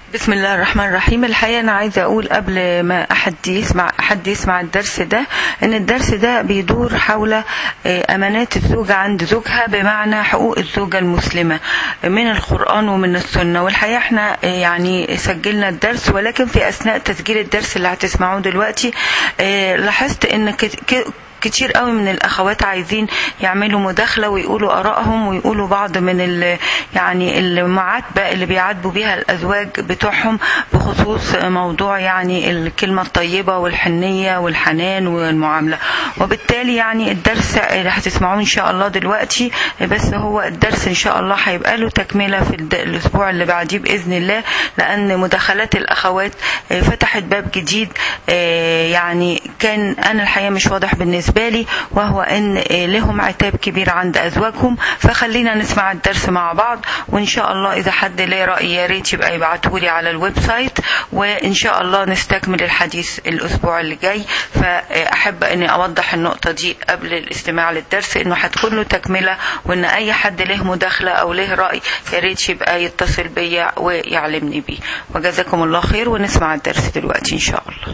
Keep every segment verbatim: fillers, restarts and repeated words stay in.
بسم الله الرحمن الرحيم. الحقيقة أنا عايزة أقول قبل ما أحد يسمع أحد يسمع الدرس ده إن الدرس ده بيدور حول أمانات الزوجة عند زوجها، بمعنى حقوق الزوجة المسلمة من القرآن ومن السنة. والحقيقة احنا يعني سجلنا الدرس، ولكن في أثناء تسجيل الدرس اللي هتسمعوه دلوقتي لاحظت إن كتير قوي من الاخوات عايزين يعملوا مداخله ويقولوا ارائهم ويقولوا بعض من ال يعني المعاتبه اللي بيعاتبوا بيها الازواج بتوعهم بخصوص موضوع يعني الكلمه الطيبه والحنيه والحنان والمعامله. وبالتالي يعني الدرس اللي هتسمعوه ان شاء الله دلوقتي بس هو الدرس ان شاء الله هيبقى له تكمله في الاسبوع اللي بعديه باذن الله، لان مداخلات الاخوات فتحت باب جديد يعني كان انا الحقيقه مش واضح بالنسبه بالي، وهو ان لهم عتاب كبير عند ازواجهم. فخلينا نسمع الدرس مع بعض، وان شاء الله اذا حد ليه راي يا ريت يبقى يبعتهولي على الويب سايت، وان شاء الله نستكمل الحديث الاسبوع اللي جاي. فاحب اني اوضح النقطه دي قبل الاستماع للدرس، انه هتكون له تكمله، وان اي حد له مداخله او له راي يا ريت يبقى يتصل بيا ويعلمني بيه. وجزاكم الله خير، ونسمع الدرس دلوقتي ان شاء الله.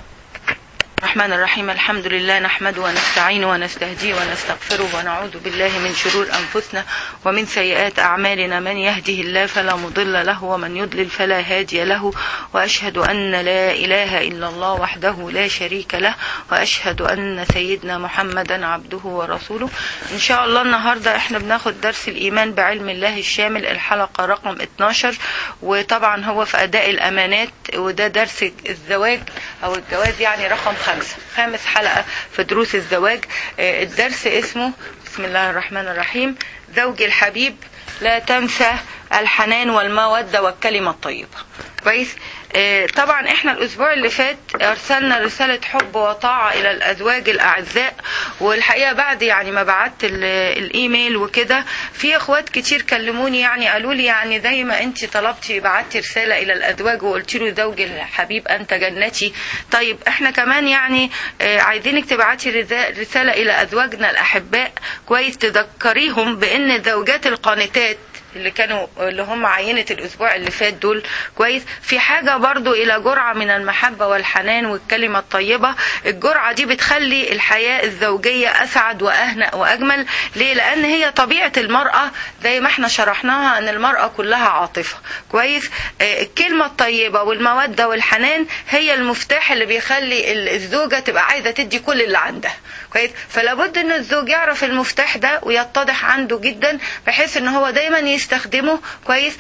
الرحمن الرحيم. الحمد لله نحمده ونستعينه ونستهديه ونستغفره ونعوذ بالله من شرور أنفسنا ومن سيئات أعمالنا، من يهده الله فلا مضل له ومن يضلل فلا هادي له، وأشهد أن لا إله إلا الله وحده لا شريك له، وأشهد أن سيدنا محمدا عبده ورسوله. إن شاء الله النهاردة احنا بناخد درس الإيمان بعلم الله الشامل، الحلقة رقم اتناشر، وطبعا هو في أداء الأمانات، وده درس الزواج أو الجواز يعني رقم خمسة، خامس حلقة في دروس الزواج. الدرس اسمه بسم الله الرحمن الرحيم، زوجي الحبيب لا تنسى الحنان والمودة والكلمة الطيبة. كويس. طبعا احنا الاسبوع اللي فات ارسلنا رسالة حب وطاعة الى الازواج الاعزاء، والحقيقة بعد يعني ما بعت الايميل وكده في اخوات كتير كلموني، يعني قالوا لي يعني زي ما انت طلبتي بعتي رسالة الى الازواج وقلت له زوجي الحبيب انت جنتي، طيب احنا كمان يعني عايزينك تبعتي رسالة الى ازواجنا الاحباء، كويس، تذكريهم بان الزوجات القانتات اللي كانوا اللي هم عينة الاسبوع اللي فات دول، كويس، في حاجة برضو الى جرعة من المحبة والحنان والكلمة الطيبة. الجرعة دي بتخلي الحياة الزوجية اسعد واهنأ واجمل. ليه؟ لان هي طبيعة المرأة زي ما احنا شرحناها ان المرأة كلها عاطفة، كويس. الكلمة الطيبة والمودة والحنان هي المفتاح اللي بيخلي الزوجة تبقى عايزة تدي كل اللي عندها، كويس. فلا بد ان الزوج يعرف المفتاح ده ويتضح عنده جدا، بحيث ان هو دايما يستخدمه، كويس،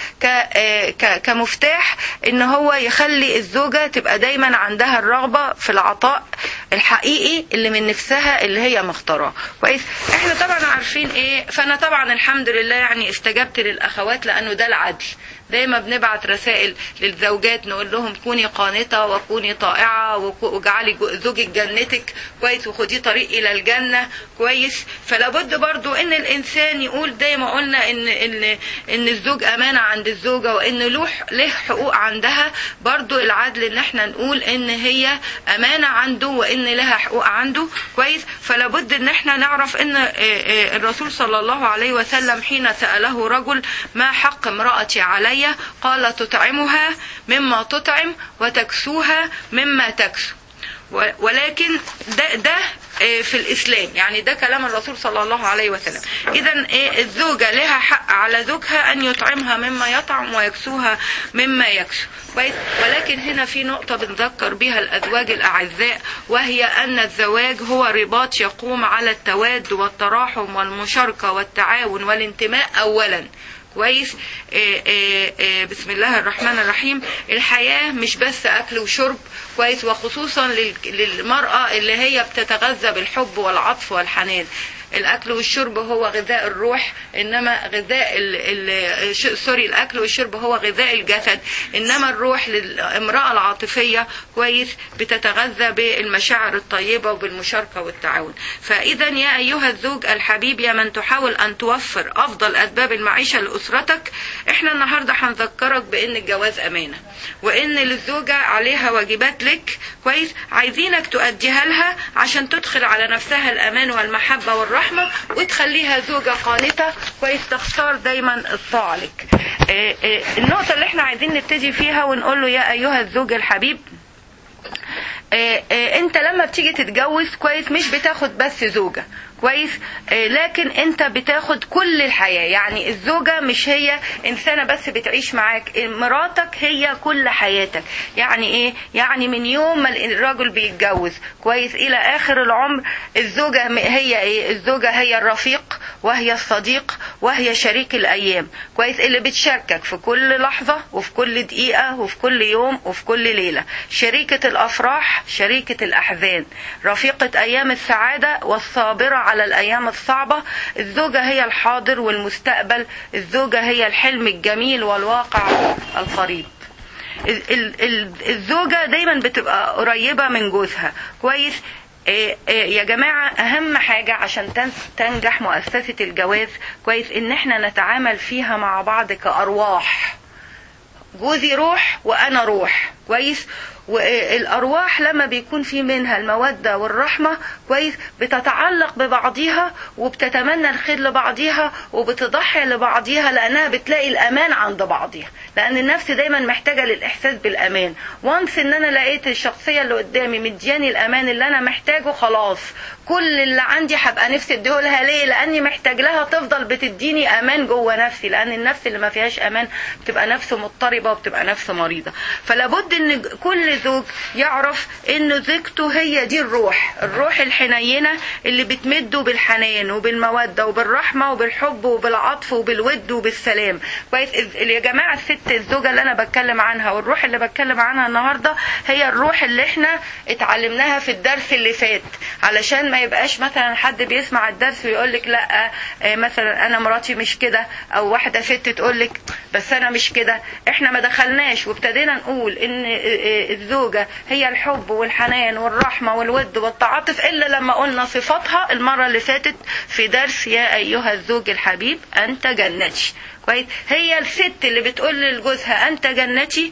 كمفتاح ان هو يخلي الزوجة تبقى دايما عندها الرغبة في العطاء الحقيقي اللي من نفسها اللي هي مختاراه، كويس. احنا طبعا عارفين ايه، فانا طبعا الحمد لله يعني استجبت للاخوات لانه ده العدل. دايما بنبعت رسائل للزوجات نقول لهم كوني قانتة وكوني طائعة واجعلي زوجك جنتك، كويس، وخدي طريق الى الجنة، كويس. فلا بد برضو ان الانسان يقول زي ما قلنا ان ان ان الزوج امانة عند الزوجة، وان له له حقوق عندها. برضو العدل ان احنا نقول ان هي امانة عنده وان لها حقوق عنده، كويس. فلا بد ان احنا نعرف ان الرسول صلى الله عليه وسلم حين سأله رجل ما حق امرأتي علي، قال تطعمها مما تطعم وتكسوها مما تكسو. ولكن ده, ده في الإسلام، يعني ده كلام الرسول صلى الله عليه وسلم. إذن الزوجة لها حق على زوجها أن يطعمها مما يطعم ويكسوها مما يكسو، ولكن هنا في نقطة بنذكر بها الأزواج الأعزاء، وهي أن الزواج هو رباط يقوم على التواد والتراحم والمشاركة والتعاون والانتماء أولا، كويس. آآ آآ بسم الله الرحمن الرحيم. الحياة مش بس أكل وشرب، كويس، وخصوصا للمرأة اللي هي بتتغذى بالحب والعطف والحنان. الأكل والشرب هو غذاء الروح، إنما غذاء ال ال سوري الأكل والشرب هو غذاء الجسد، إنما الروح للامرأة العاطفية، كويس، بتتغذى بالمشاعر الطيبة وبالمشاركة والتعاون. فإذا يا أيها الزوج الحبيب، يا من تحاول أن توفر أفضل أسباب المعيشة لأسرتك، إحنا النهاردة هنذكرك بأن الجواز أمانة، وإن للزوجة عليها واجبات لك، كويس، عايزينك تؤديها لها عشان تدخل على نفسها الأمان والمحبة والرحمة والرحمة، وتخليها زوجة قانتة كويس تختار دايما الطاعة لك. النقطة اللي احنا عايزين نبتدي فيها ونقول له يا أيها الزوج الحبيب، انت لما بتيجي تتجوز كويس مش بتاخد بس زوجة كويس، لكن انت بتاخد كل الحياة. يعني الزوجة مش هي انسانة بس بتعيش معاك، مراتك هي كل حياتك. يعني ايه؟ يعني من يوم ما الراجل بيتجوز كويس الى اخر العمر، الزوجة هي ايه؟ الزوجة هي الرفيق وهي الصديق وهي شريك الايام كويس، اللي بتشاركك في كل لحظة وفي كل دقيقة وفي كل يوم وفي كل ليلة، شريكة الافراح شريكة الاحزان، رفيقة ايام السعادة والصابرة على الأيام الصعبة. الزوجة هي الحاضر والمستقبل، الزوجة هي الحلم الجميل والواقع القريب. الزوجة دايما بتبقى قريبة من جوزها كويس. يا جماعة أهم حاجة عشان تنجح مؤسسة الجواز كويس إن احنا نتعامل فيها مع بعض كأرواح، جوزي روح وأنا روح كويس. والأرواح لما بيكون في منها المودة والرحمة كويس بتتعلق ببعضها وبتتمنى الخير لبعضها وبتضحي لبعضها، لأنها بتلاقي الأمان عند بعضها، لأن النفس دايما محتاجة للإحساس بالأمان. وانس إن أنا لقيت الشخصية اللي قدامي مدياني الأمان اللي أنا محتاجه، خلاص كل اللي عندي هبقى نفسي اديهولها. ليه؟ لأني محتاج لها تفضل بتديني أمان جوه نفسي، لأن النفس اللي ما فيهاش أمان بتبقى نفس مضطربة وبتبقى نفس مريضة. فلابد إن كل زوج يعرف إنه زوجته هي دي الروح، الروح الحنينة اللي بتمده بالحنان وبالمودة وبالرحمة وبالحب وبالعطف وبالود وبالسلام كويس. يا جماعة الست الزوجة اللي أنا بتكلم عنها والروح اللي بتكلم عنها النهاردة هي الروح اللي احنا اتعلمناها في الدرس اللي فات، علشان ما يبقاش مثلا حد بيسمع الدرس ويقولك لا مثلا أنا مراتي مش كده، أو واحدة ست تقولك بس أنا مش كده. احنا ما دخلناش وابتدينا نقول إن الزوجة هي الحب والحنان والرحمة والود والتعاطف، إلا لما قلنا صفاتها المرة اللي فاتت في درس يا أيها الزوج الحبيب أنت جنتي كويس. هي الست اللي بتقول لجوزها أنت جنتي،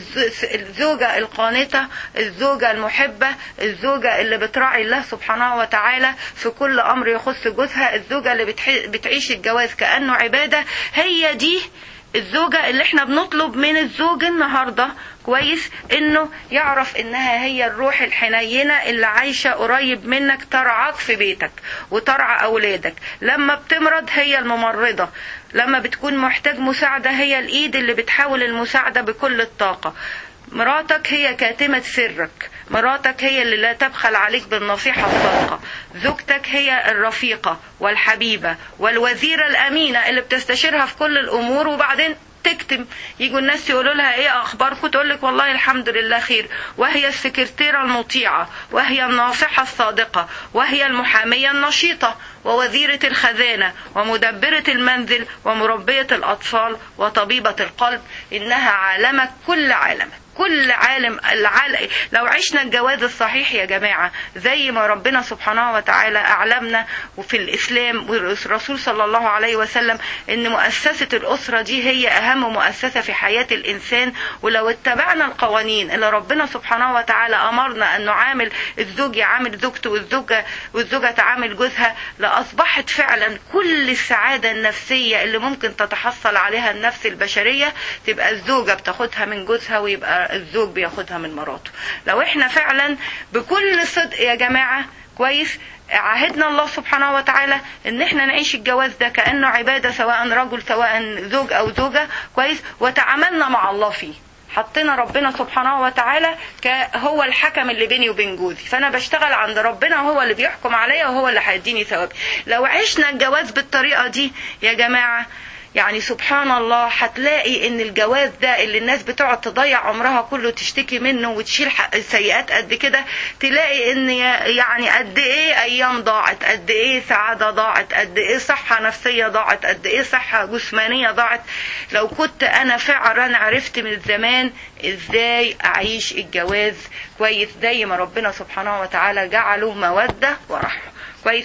الزوجة القانتة، الزوجة المحبة، الزوجة اللي بتراعي الله سبحانه وتعالى في كل أمر يخص جوزها، الزوجة اللي بتعيش الجواز كأنه عبادة. هي دي الزوجة اللي احنا بنطلب من الزوج النهاردة كويس انه يعرف انها هي الروح الحنينة اللي عايشة قريب منك، ترعاك في بيتك وترعى اولادك. لما بتمرض هي الممرضة، لما بتكون محتاج مساعدة هي الايد اللي بتحاول المساعدة بكل الطاقة. مراتك هي كاتمة سرك، مراتك هي اللي لا تبخل عليك بالنصيحة الصادقة، زوجتك هي الرفيقة والحبيبة والوزيرة الأمينة اللي بتستشيرها في كل الأمور، وبعدين تكتم. يجوا الناس يقولوا لها ايه اخباركم، تقول لك والله الحمد لله خير. وهي السكرتيرة المطيعة، وهي الناصحة الصادقة، وهي المحامية النشيطة، ووزيرة الخزانة، ومدبرة المنزل، ومربية الأطفال، وطبيبة القلب. إنها عالمك كل عالمك، كل عالم العالم. لو عشنا الجواز الصحيح يا جماعة زي ما ربنا سبحانه وتعالى أعلمنا وفي الإسلام والرسول صلى الله عليه وسلم إن مؤسسة الأسرة دي هي أهم مؤسسة في حياة الإنسان، ولو اتبعنا القوانين اللي ربنا سبحانه وتعالى أمرنا أن نعامل الزوج يعامل زوجته والزوجة والزوجة تعامل جوزها، لأصبحت فعلا كل السعادة النفسية اللي ممكن تتحصل عليها النفس البشرية تبقى الزوجة بتاخدها من جوزها ويبقى الزوج بياخدها من مراته. لو احنا فعلا بكل صدق يا جماعة كويس عهدنا الله سبحانه وتعالى ان احنا نعيش الجواز ده كأنه عبادة، سواء رجل سواء زوج او زوجة كويس، وتعاملنا مع الله فيه. حطينا ربنا سبحانه وتعالى هو الحكم اللي بيني وبين جوزي، فانا بشتغل عند ربنا وهو اللي بيحكم عليا وهو اللي هيديني ثوابي. لو عشنا الجواز بالطريقة دي يا جماعة يعني سبحان الله هتلاقي ان الجواز ده اللي الناس بتقعد تضيع عمرها كله تشتكي منه وتشيل سيئات قد كده، تلاقي ان يعني قد ايه ايام ضاعت، قد ايه سعادة ضاعت، قد ايه صحة نفسية ضاعت، قد ايه صحة جسمانية ضاعت. لو كنت انا فعلا عرفت من زمان ازاي اعيش الجواز كويس زي ما ربنا سبحانه وتعالى جعله مودة ورحمة كويس.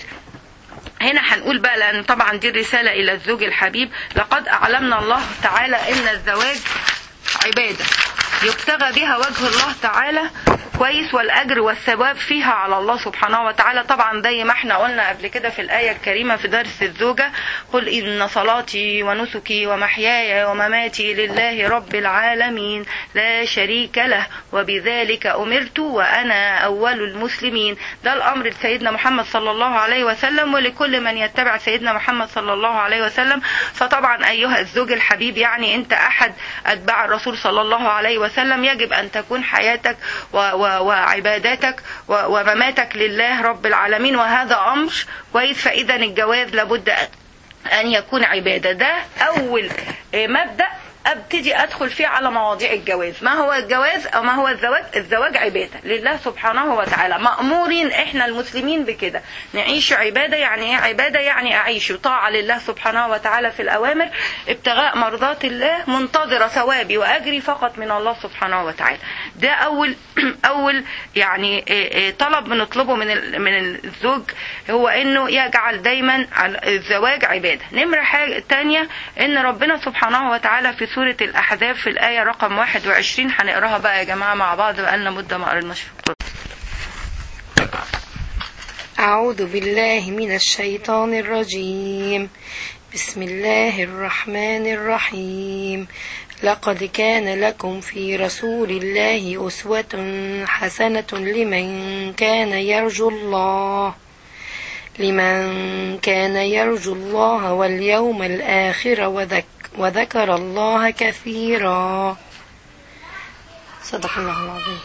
هنا هنقول بقى، لأن طبعا دي الرسالة إلى الزوج الحبيب: لقد أعلمنا الله تعالى إن الزواج عبادة يبتغى بها وجه الله تعالى كويس، والأجر والثواب فيها على الله سبحانه وتعالى. طبعا زي ما احنا قلنا قبل كده في الآية الكريمة في درس الزوجة: قل إن صلاتي ونسكي ومحياي ومماتي لله رب العالمين لا شريك له وبذلك أمرت وأنا أول المسلمين. ده الأمر لسيدنا محمد صلى الله عليه وسلم ولكل من يتبع سيدنا محمد صلى الله عليه وسلم. فطبعا أيها الزوج الحبيب، يعني أنت أحد أتباع الرسول صلى الله عليه وسلم، يجب أن تكون حياتك وعباداتك ومماتك لله رب العالمين، وهذا أمر كويس. فإذا الجواز لابد أن يكون عبادة. ده أول مبدأ ابتدي ادخل فيه على مواضيع الجواز. ما هو الجواز او ما هو الزواج؟ الزواج عباده لله سبحانه وتعالى، مأمورين احنا المسلمين بكده، نعيش عباده. يعني ايه عباده؟ يعني اعيش طاعه لله سبحانه وتعالى في الاوامر، ابتغاء مرضات الله، منتظره ثوابي واجري فقط من الله سبحانه وتعالى. ده اول اول يعني طلب بنطلبه من من الزوج، هو انه يجعل دايما الزواج عباده. نمره حاجه ثانيه ان ربنا سبحانه وتعالى في سورة الأحزاب في الآية رقم واحد وعشرين، هنقراها بقى يا جماعة مع بعض، بقالنا مدة ما قريناش في القرآن. أعوذ بالله من الشيطان الرجيم. بسم الله الرحمن الرحيم. لقد كان لكم في رسول الله أسوة حسنة لمن كان يرجو الله لمن كان يرجو الله واليوم الآخر وذكر وذكر الله كثيرا. صدق الله العظيم.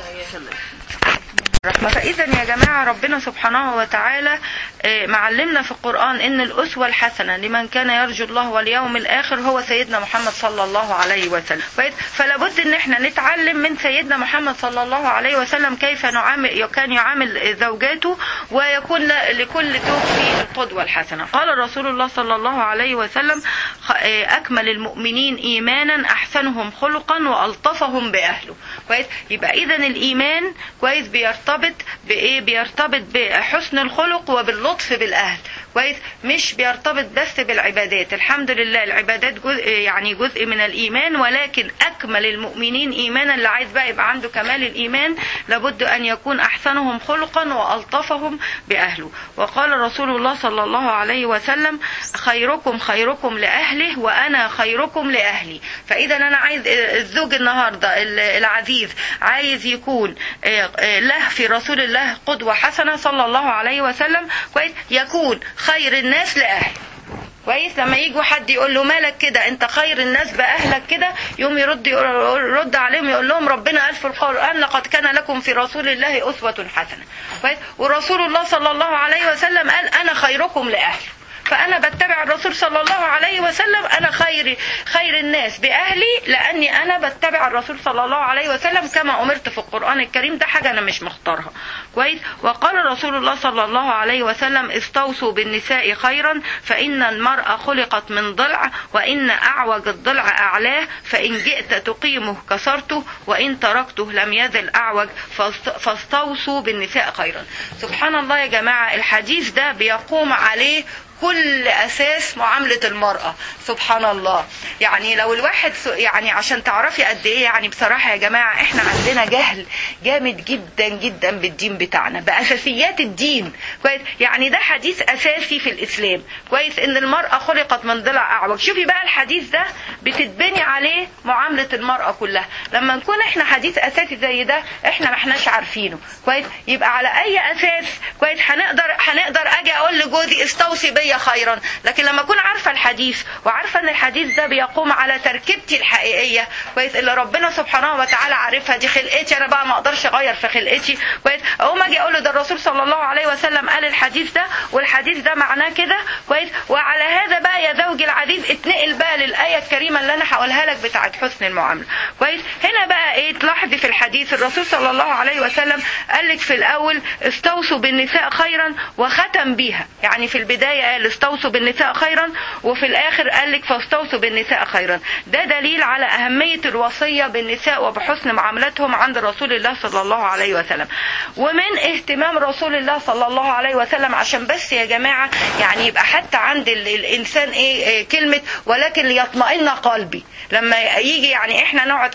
الرحمة. فإذا يا جماعة ربنا سبحانه وتعالى معلمنا في القرآن إن الأسوة الحسنة لمن كان يرجو الله واليوم الآخر هو سيدنا محمد صلى الله عليه وسلم. فلا بد إن احنا نتعلم من سيدنا محمد صلى الله عليه وسلم كيف نعامل كان يعامل زوجاته، ويكون لكل زوج فيه القدوة الحسنة. قال رسول الله صلى الله عليه وسلم: أكمل المؤمنين إيمانا أحسنهم خلقا وألطفهم بأهله. كويس. يبقى إذا الإيمان كويس بيرتبط بإيه؟ بيرتبط بحسن الخلق وباللطف بالأهل. كويس. مش بيرتبط بس بالعبادات. الحمد لله العبادات جزء يعني جزء من الإيمان، ولكن أكمل المؤمنين إيمانا، اللي عايز بقى يبقى عنده كمال الإيمان لابد أن يكون أحسنهم خلقا وألطفهم بأهله. وقال رسول الله صلى الله عليه وسلم: خيركم خيركم لأهله وأنا خيركم لأهلي. فإذا أنا عايز الزوج النهاردة العزيز عايز يكون له في رسول الله قدوة حسنة صلى الله عليه وسلم. كويس. يكون خير الناس لأهله. كويس. لما يجوا حد يقول له مالك كده انت خير الناس بأهلك كده، يوم يرد يرد عليهم يقول لهم ربنا قال في القرآن: لقد كان لكم في رسول الله أسوة حسنة. كويس. ورسول الله صلى الله عليه وسلم قال: أنا خيركم لأهلي. فأنا بتبع الرسول صلى الله عليه وسلم، أنا خير خير الناس بأهلي، لأني أنا بتبع الرسول صلى الله عليه وسلم كما أمرت في القرآن الكريم. ده حاجة أنا مش مختارها. كويس. وقال رسول الله صلى الله عليه وسلم: استوصوا بالنساء خيرا فإن المرأة خلقت من ضلع، وإن أعوج الضلع أعلاه، فإن جئت تقيمه كسرته وإن تركته لم يزل أعوج، فاستوصوا بالنساء خيرا. سبحان الله يا جماعة، الحديث ده بيقوم عليه كل أساس معاملة المرأة. سبحان الله. يعني لو الواحد يعني عشان تعرفي قد إيه، يعني بصراحة يا جماعة إحنا عندنا جهل جامد جدا جدا بالدين بتاعنا، بأساسيات الدين. كويس. يعني ده حديث أساسي في الإسلام. كويس. إن المرأة خلقت من ضلع أعوج. شوفي بقى الحديث ده بتتبني عليه معاملة المرأة كلها. لما نكون إحنا حديث أساسي زي ده إحنا ما إحناش عارفينه. كويس. يبقى على أي أساس كويس هنقدر هنقدر أجي أقول لجوزي استوصي بيا خيرا؟ لكن لما اكون عارفه الحديث وعارفه ان الحديث ده بيقوم على تركيبتي الحقيقيه كويس اللي ربنا سبحانه وتعالى عارفها، دي خلقتي انا بقى ما اقدرش اغير في خلقتي. كويس. اقوم اجي اقول له ده الرسول صلى الله عليه وسلم قال الحديث ده، والحديث ده معناه كده. كويس. وعلى هذا بقى يا زوجي العزيز اتنقل بقى للايه الكريمه اللي انا هقولها لك بتاعه حسن المعامله. كويس. هنا بقى ايه تلاحظي في الحديث الرسول صلى الله عليه وسلم قال لك في الاول استوصوا بالنساء خيرا، وختم بيها. يعني في البدايه قال استوصوا بالنساء خيرا، وفي الاخر قال لك فاستوصوا بالنساء خيرا. ده دليل على اهميه الوصيه بالنساء وبحسن معاملتهم عند رسول الله صلى الله عليه وسلم. ومن اهتمام رسول الله صلى الله عليه وسلم، عشان بس يا جماعه يعني يبقى حتى عند الانسان ايه كلمه ولكن ليطمئن قلبي، لما يجي يعني احنا نقعد كمسلمين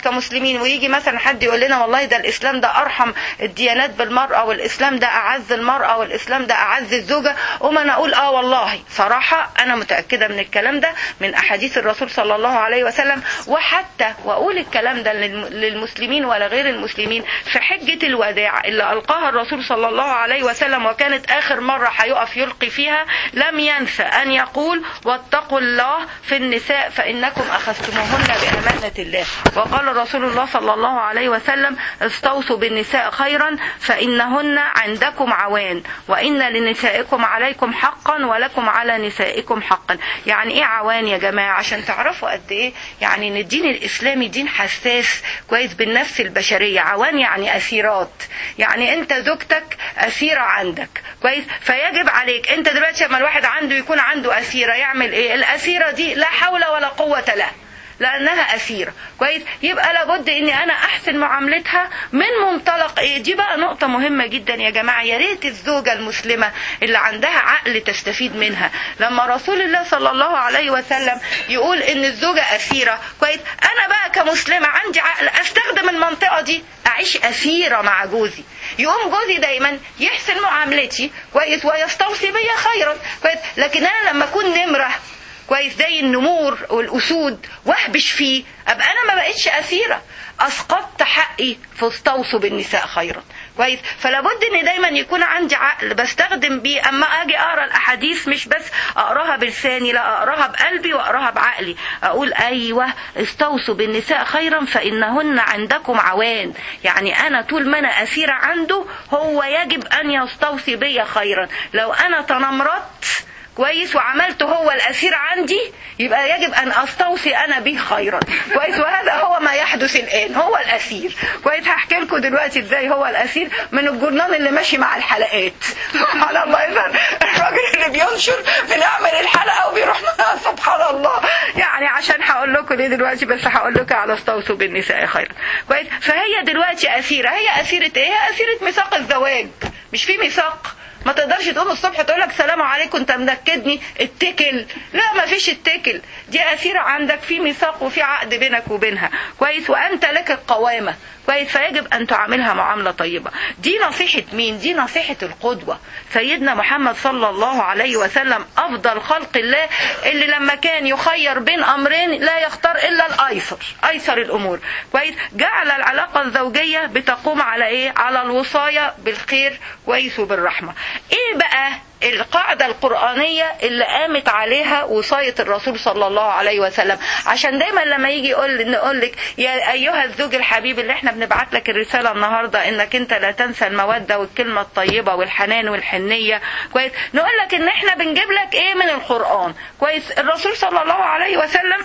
المسلمين، ويجي مثلا حد يقول لنا والله ده الاسلام ده ارحم الديانات بالمرأة، والاسلام ده اعز المرأة، والاسلام ده اعز الزوجة، وما انا اقول اه والله صراحة انا متأكدة من الكلام ده من احاديث الرسول صلى الله عليه وسلم، وحتى واقول الكلام ده للمسلمين ولا غير المسلمين في حجة الوداع اللي القاها الرسول صلى الله عليه وسلم، وكانت اخر مرة هيقف يلقي فيها، لم ينسى ان يقول واتقوا الله في النساء فانكم اخذتموهن بامانة الله. وقال رسول الله صلى الله عليه وسلم استوصوا بالنساء خيرا فانهن عندكم عوان، وان لنسائكم عليكم حقا ولكم على نسائكم حقا. يعني ايه عوان يا جماعة؟ عشان تعرفوا قد ايه يعني ان الدين الاسلامي دين حساس كويس بالنفس البشرية. عوان يعني اسيرات، يعني انت زوجتك اسيرة عندك كويس، فيجب عليك انت دلوقتي لما الواحد عنده يكون عنده اسيرة يعمل ايه؟ الاسيرة دي لا حول ولا قوة لها لانها اسيرة كويس، يبقى لابد اني انا احسن معاملتها من منطلق ايه؟ دي بقى نقطة مهمة جدا يا جماعة. يا ريت الزوجة المسلمة اللي عندها عقل تستفيد منها. لما رسول الله صلى الله عليه وسلم يقول ان الزوجة اسيرة كويس، انا بقى كمسلمة عندي عقل استخدم المنطقة دي اعيش اسيرة مع جوزي، يقوم جوزي دايما يحسن معاملتي كويس ويستوصي بيا خيرا كويس. لكن انا لما اكون نمرة كويس زي النمور والاسود واهبش فيه، ابقى انا ما بقتش اسيره، اسقطت حقي فاستوصوا بالنساء خيرا كويس. فلا بد ان دايما يكون عندي عقل بستخدم بيه اما اجي اقرا الاحاديث، مش بس اقراها بلساني، لا اقراها بقلبي واقراها بعقلي، اقول ايوه استوصوا بالنساء خيرا فانهن عندكم عوان. يعني انا طول ما انا اسيره عنده هو يجب ان يستوصي بيا خيرا. لو انا تنمرت كويس وعملته هو الأسير عندي يبقى يجب أن أستوصي أنا به خيرا كويس. وهذا هو ما يحدث الآن، هو الأسير كويس. هحكي لكم دلوقتي إزاي هو الأسير من الجرنان اللي ماشي مع الحلقات. سبحان الله، إذا الراجل اللي بينشر بنعمل الحلقة وبيروح معها، سبحان الله. يعني عشان هقول لكم ليه دلوقتي، بس هقول لكم على استوصوا بالنساء خيرا كويس. فهي دلوقتي أسيرة، هي أسيرة إيه؟ هي أسيرة ميثاق الزواج. مش في ميثاق؟ ما تقدرش تقوم الصبح تقول لك سلام عليكم انت منكدني اتكل، لا ما فيش اتكل، دي أسيرة عندك في ميثاق وفي عقد بينك وبينها كويس، وأنت لك القوامة كويس، فيجب أن تعاملها معاملة طيبة. دي نصيحة مين؟ دي نصيحة القدوة سيدنا محمد صلى الله عليه وسلم، أفضل خلق الله، اللي لما كان يخير بين أمرين لا يختار إلا الأيسر، أيسر الأمور كويس. جعل العلاقة الزوجية بتقوم على إيه؟ على الوصاية بالخير كويس وبالرحمة. إيه بقى القاعدة القرآنية اللي قامت عليها وصاية الرسول صلى الله عليه وسلم؟ عشان دايما لما يجي يقول نقول لك يا أيها الزوج الحبيب اللي احنا بنبعت لك الرسالة النهاردة انك انت لا تنسى المودة والكلمة الطيبة والحنان والحنية كويس، نقول لك ان احنا بنجيب لك ايه من القرآن كويس. الرسول صلى الله عليه وسلم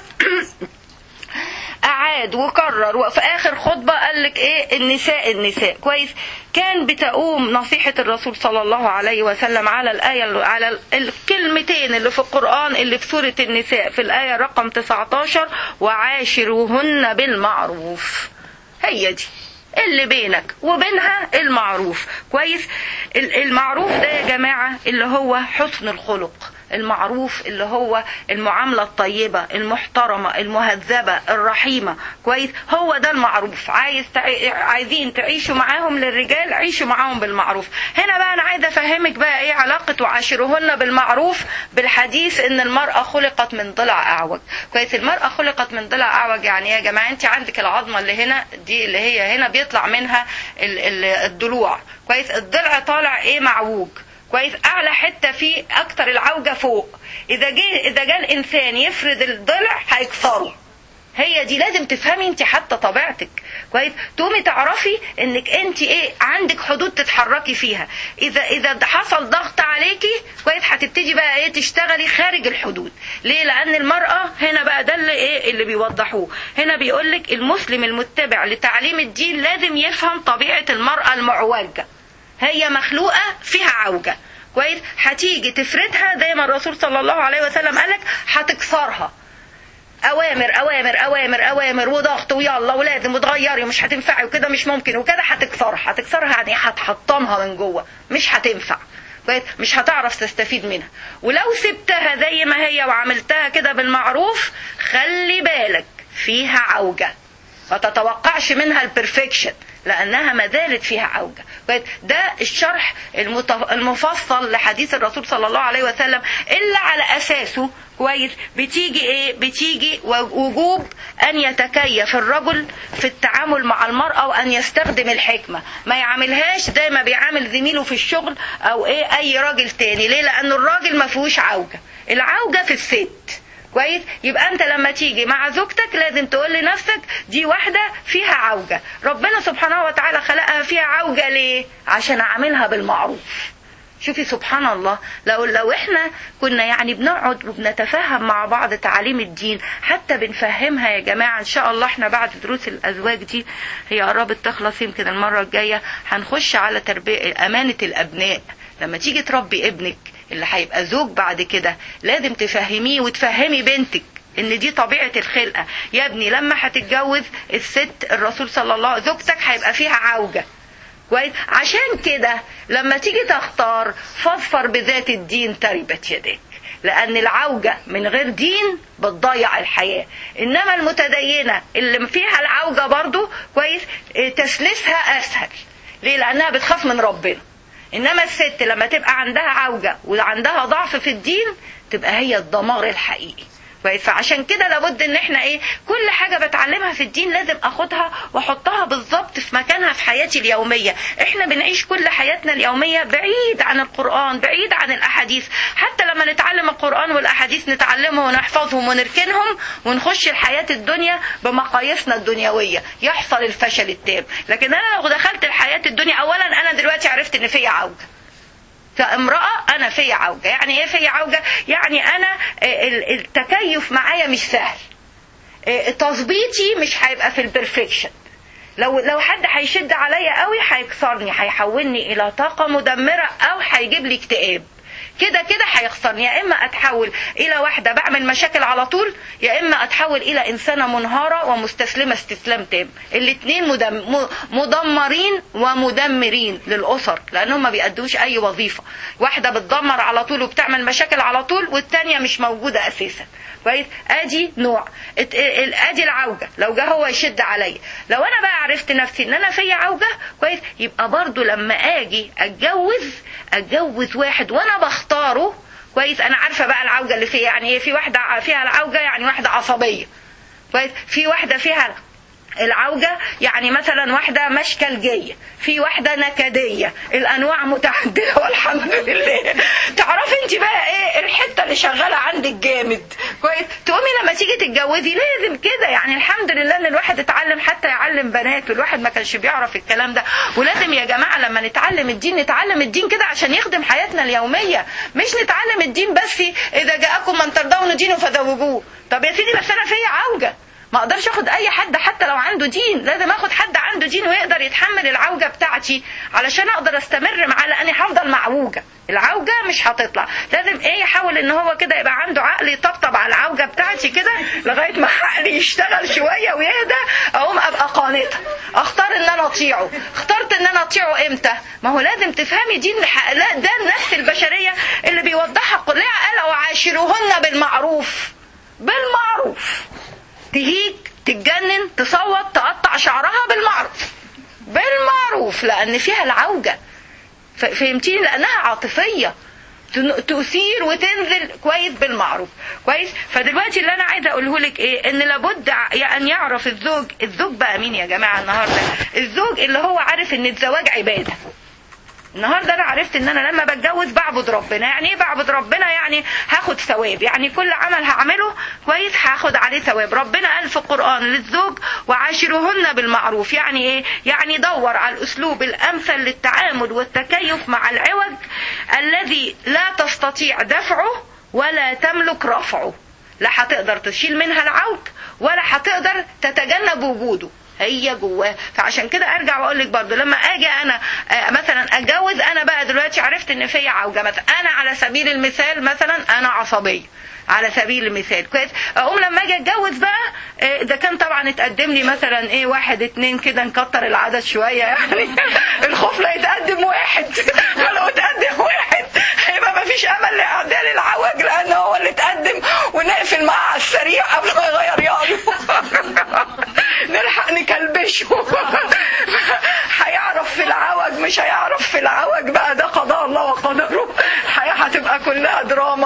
أعاد وكرر، وفي آخر خطبة قال لك إيه؟ النساء النساء كويس. كان بتقوم نصيحة الرسول صلى الله عليه وسلم على الآية، على الكلمتين اللي في القرآن اللي في سورة النساء في الآية رقم تسعة عشر وعاشروهن بالمعروف. هي دي اللي بينك وبينها المعروف كويس. المعروف ده يا جماعة اللي هو حسن الخلق، المعروف اللي هو المعاملة الطيبة المحترمة المهذبة الرحيمة كويس، هو ده المعروف. عايز تعي... عايزين تعيشوا معاهم للرجال عيشوا معاهم بالمعروف. هنا بقى أنا عايزة أفهمك بقى إيه علاقة وعاشروهن بالمعروف بالحديث إن المرأة خلقت من ضلع أعوج كويس. المرأة خلقت من ضلع أعوج يعني يا جماعة أنت عندك العظمة اللي هنا دي اللي هي هنا بيطلع منها الضلوع كويس، الضلع طالع إيه؟ معوج كويس، اعلى حته فيه اكتر العوجه فوق. اذا جه اذا جه الانسان يفرد الضلع هيكسره. هي دي لازم تفهمي انت حتى طبيعتك كويس، تقومي تعرفي انك انت ايه عندك حدود تتحركي فيها. اذا اذا حصل ضغط عليكي كويس هتبتدي بقى ايه تشتغلي خارج الحدود. ليه؟ لان المرأة هنا بقى ده اللي ايه اللي بيوضحوه هنا، بيقولك المسلم المتبع لتعليم الدين لازم يفهم طبيعة المرأة المعوجة. هي مخلوقة فيها عوجة كويس، هتيجي تفردها زي ما الرسول صلى الله عليه وسلم قالك هتكسرها. اوامر اوامر اوامر اوامر وضغط ويلا ولازم وتغيري ومش هتنفعي وكده مش ممكن وكده، هتكسرها. هتكسرها يعني هتحطمها من جوه، مش هتنفع كويس، مش هتعرف تستفيد منها. ولو سبتها زي ما هي وعملتها كده بالمعروف خلي بالك فيها عوجة ما تتوقعش منها البرفكشن لانها ما زالت فيها عوجة. ده الشرح المفصل لحديث الرسول صلى الله عليه وسلم اللي على اساسه كويس بتيجي ايه بتيجي وجوب ان يتكيف الرجل في التعامل مع المرأة وان يستخدم الحكمة، ما يعاملهاش زي ما بيعامل زميله في الشغل او ايه اي راجل تاني. ليه؟ لان الراجل ما فيهوش عوجة، العوجة في الست كويس. يبقى انت لما تيجي مع زوجتك لازم تقول لنفسك دي واحدة فيها عوجة، ربنا سبحانه وتعالى خلقها فيها عوجة ليه؟ عشان اعملها بالمعروف. شوفي سبحان الله، لو لو احنا كنا يعني بنقعد وبنتفاهم مع بعض تعاليم الدين، حتى بنفهمها يا جماعة. ان شاء الله احنا بعد دروس الازواج دي هي قربت تخلص، يمكن المرة الجاية هنخش على تربية امانة الابناء. لما تيجي تربي ابنك اللي هيبقى زوج بعد كده لازم تفهميه وتفهمي بنتك ان دي طبيعة الخلقة. يا ابني لما هتتجوز الست الرسول صلى الله عليه وسلم زوجتك هيبقى فيها عوجة كويس. عشان كده لما تيجي تختار فاظفر بذات الدين تربت يديك، لان العوجة من غير دين بتضيع الحياة. انما المتدينة اللي فيها العوجة برضو كويس تسليسها اسهل. ليه؟ لانها بتخاف من ربنا. انما الست لما تبقى عندها عوجة وعندها ضعف في الدين تبقى هي الدمار الحقيقي. فعشان كده لابد ان احنا ايه كل حاجة بتعلمها في الدين لازم اخدها واحطها بالظبط في مكانها في حياتي اليومية. احنا بنعيش كل حياتنا اليومية بعيد عن القرآن، بعيد عن الاحاديث. حتى لما نتعلم القرآن والاحاديث نتعلمهم ونحفظهم ونركنهم ونخش الحياة الدنيا بمقاييسنا الدنيوية يحصل الفشل التام. لكن انا لو دخلت الحياة الدنيا، اولا انا دلوقتي عرفت ان فيا عوجة كامرأة، أنا في عوجة. يعني إيه في عوجة؟ يعني أنا التكيف معايا مش سهل، تظبيطي مش هيبقى في البرفكشن. لو لو حد هيشد عليا قوي هيكسرني، هيحولني إلى طاقة مدمرة أو هيجيب لي اكتئاب. كده كده هيخسرني. يا إما أتحول إلى واحدة بعمل مشاكل على طول، يا إما أتحول إلى إنسانة منهارة ومستسلمة استسلام تام. الاتنين مدم... مدمرين ومدمرين للأسر، لأنهم ما بيأدوش أي وظيفة. واحدة بتدمر على طول وبتعمل مشاكل على طول، والتانية مش موجودة أساسا. كويس. ادي نوع، ادي العوجة. لو جه هو يشد عليا، لو انا بقى عرفت نفسي ان انا فيا عوجة كويس، يبقى برضو لما اجي اتجوز اتجوز واحد وانا بختاره كويس انا عارفة بقى العوجة اللي فيها. يعني ايه؟ في واحدة فيها العوجة يعني واحدة عصبية كويس، في واحدة فيها العوجة يعني مثلا واحدة مشكلجية، في واحدة نكدية. الانواع متعددة والحمد لله. تعرفي انت بقى ايه الحتة اللي شغالة عندك جامد كويس، تقومي لما تيجي تتجوزي لازم كده. يعني الحمد لله ان الواحد اتعلم حتى يعلم بناته، الواحد ما كانش بيعرف الكلام ده. ولازم يا جماعة لما نتعلم الدين نتعلم الدين كده عشان يخدم حياتنا اليومية، مش نتعلم الدين بس اذا جاءكم من ترضون دينه فزوجوه. طب يا سيدي بس انا فيا عوجة، ما اقدرش اخد اي حد حتى لو عنده دين، لازم اخد حد عنده دين ويقدر يتحمل العوجة بتاعتي علشان اقدر استمر معاه، لاني هفضل معوجة. العوجة مش هتطلع. لازم ايه يحاول ان هو كده يبقى عنده عقل يطبطب على العوجة بتاعتي كده لغاية ما عقلي يشتغل شوية ويهدى، اقوم ابقى قانطة اختار ان انا اطيعه. اخترت ان انا اطيعه امتى؟ ما هو لازم تفهمي دين. لا ده النفس البشرية اللي بيوضحها قل قال وعاشروهن بالمعروف. بالمعروف تهيج تتجنن تصوت تقطع شعرها بالمعروف، بالمعروف، لان فيها العوجة. فهمتيني؟ لانها عاطفية تثير وتنزل كويس بالمعروف كويس. فدلوقتي اللي انا عايزه اقوله لك ايه، ان لابد ان يعرف الزوج. الزوج بقى مين يا جماعه النهارده؟ الزوج اللي هو عارف ان الزواج عباده. النهارده انا عرفت ان انا لما بتجوز بعبد ربنا. يعني ايه بعبد ربنا؟ يعني هاخد ثواب، يعني كل عمل هعمله كويس هاخد عليه ثواب. ربنا قال في القرآن للزوج وعاشروهن بالمعروف. يعني ايه؟ يعني دور على الاسلوب الامثل للتعامل والتكيف مع العوج الذي لا تستطيع دفعه ولا تملك رفعه. لا هتقدر تشيل منها العوج ولا هتقدر تتجنب وجوده، هي جواه. فعشان كده ارجع واقول لك برضه لما اجي انا مثلا اتجوز، انا بقى دلوقتي عرفت ان فيا عوجه. مثلا انا على سبيل المثال مثلا انا عصبيه على سبيل المثال كويس، اقوم لما اجي اتجوز بقى اذا كان طبعا اتقدم لي مثلا ايه واحد اتنين كده نكتر العدد شويه يعني الخوف لا يتقدم واحد، ولو اتقدم واحد هيبقى يبقى ما فيش امل لاعدال العوج، لان هو اللي اتقدم ونقفل معاه على السريع قبل ما يغير ياضه. نلحق نكلبشه. هيعرف في العوج مش هيعرف في العوج بقى، ده قضاء الله وقدره. الحياه هتبقى كلها دراما.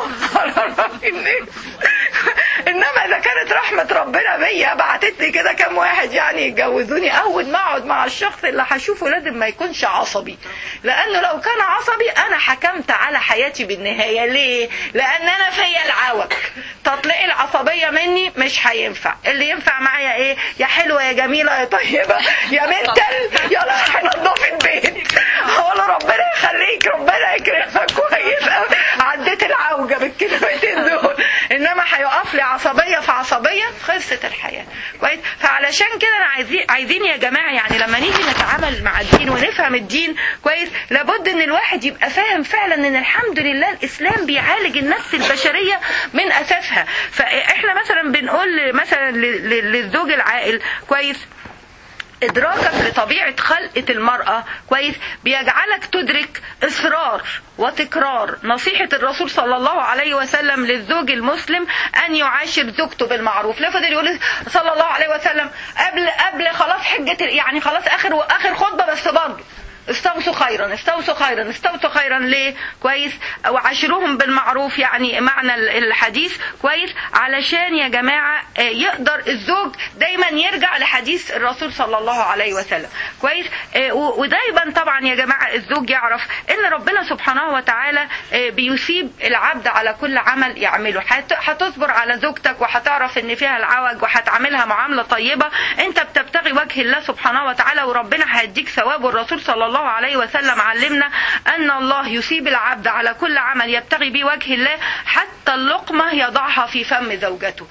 انما اذا كانت رحمه ربنا بيا بعتتني كده كم واحد يعني يتجوزوني، اول ما اقعد مع الشخص اللي هشوفه لازم ما يكونش عصبي، لانه لو كان عصبي انا حكمت على حياتي بالنهايه. ليه؟ لان انا فيا العوج. تطلقي العصبيه مني مش هينفع. اللي ينفع معايا ايه؟ يا حلوه يا جميله يا طيبه يا منتل يلا هنضف البيت. اقول ربنا يخليك ربنا يكرمك كويس قوي، عديت العوجه بالكلمتين دول. انما هيقف لي عصبيه في عصبيه، خلصت الحياه. كويس؟ فعلشان كده انا عايزين عايزين يا جماعه يعني لما نيجي نتعامل مع الدين ونفهم الدين كويس، لابد ان الواحد يبقى فاهم فعلا ان الحمد لله الاسلام بيعالج النفس البشريه من اساسها. فاحنا مثلا بنقول مثلا للزوج العاقل كويس، ادراكك لطبيعة خلقة المرأة كويس بيجعلك تدرك اصرار وتكرار نصيحة الرسول صلى الله عليه وسلم للزوج المسلم ان يعاشر زوجته بالمعروف. لا فضل يقول صلى الله عليه وسلم قبل قبل خلاص حجة يعني خلاص اخر واخر خطبة، بس برضه استوصوا خيرا استوصوا خيرا استوصوا خيرا. ليه؟ كويس؟ وعاشروهم بالمعروف، يعني معنى الحديث كويس علشان يا جماعة يقدر الزوج دايما يرجع لحديث الرسول صلى الله عليه وسلم كويس. ودايما طبعا يا جماعة الزوج يعرف ان ربنا سبحانه وتعالى بيثيب العبد على كل عمل يعمله. هتصبر على زوجتك وهتعرف ان فيها العوج وهتعملها معاملة طيبة، انت بتبتغي وجه الله سبحانه وتعالى وربنا هيديك ثواب. والرسول صلى الله الله عليه وسلم علمنا أن الله يثيب العبد على كل عمل يبتغي به وجه الله، حتى اللقمة يضعها في فم زوجته.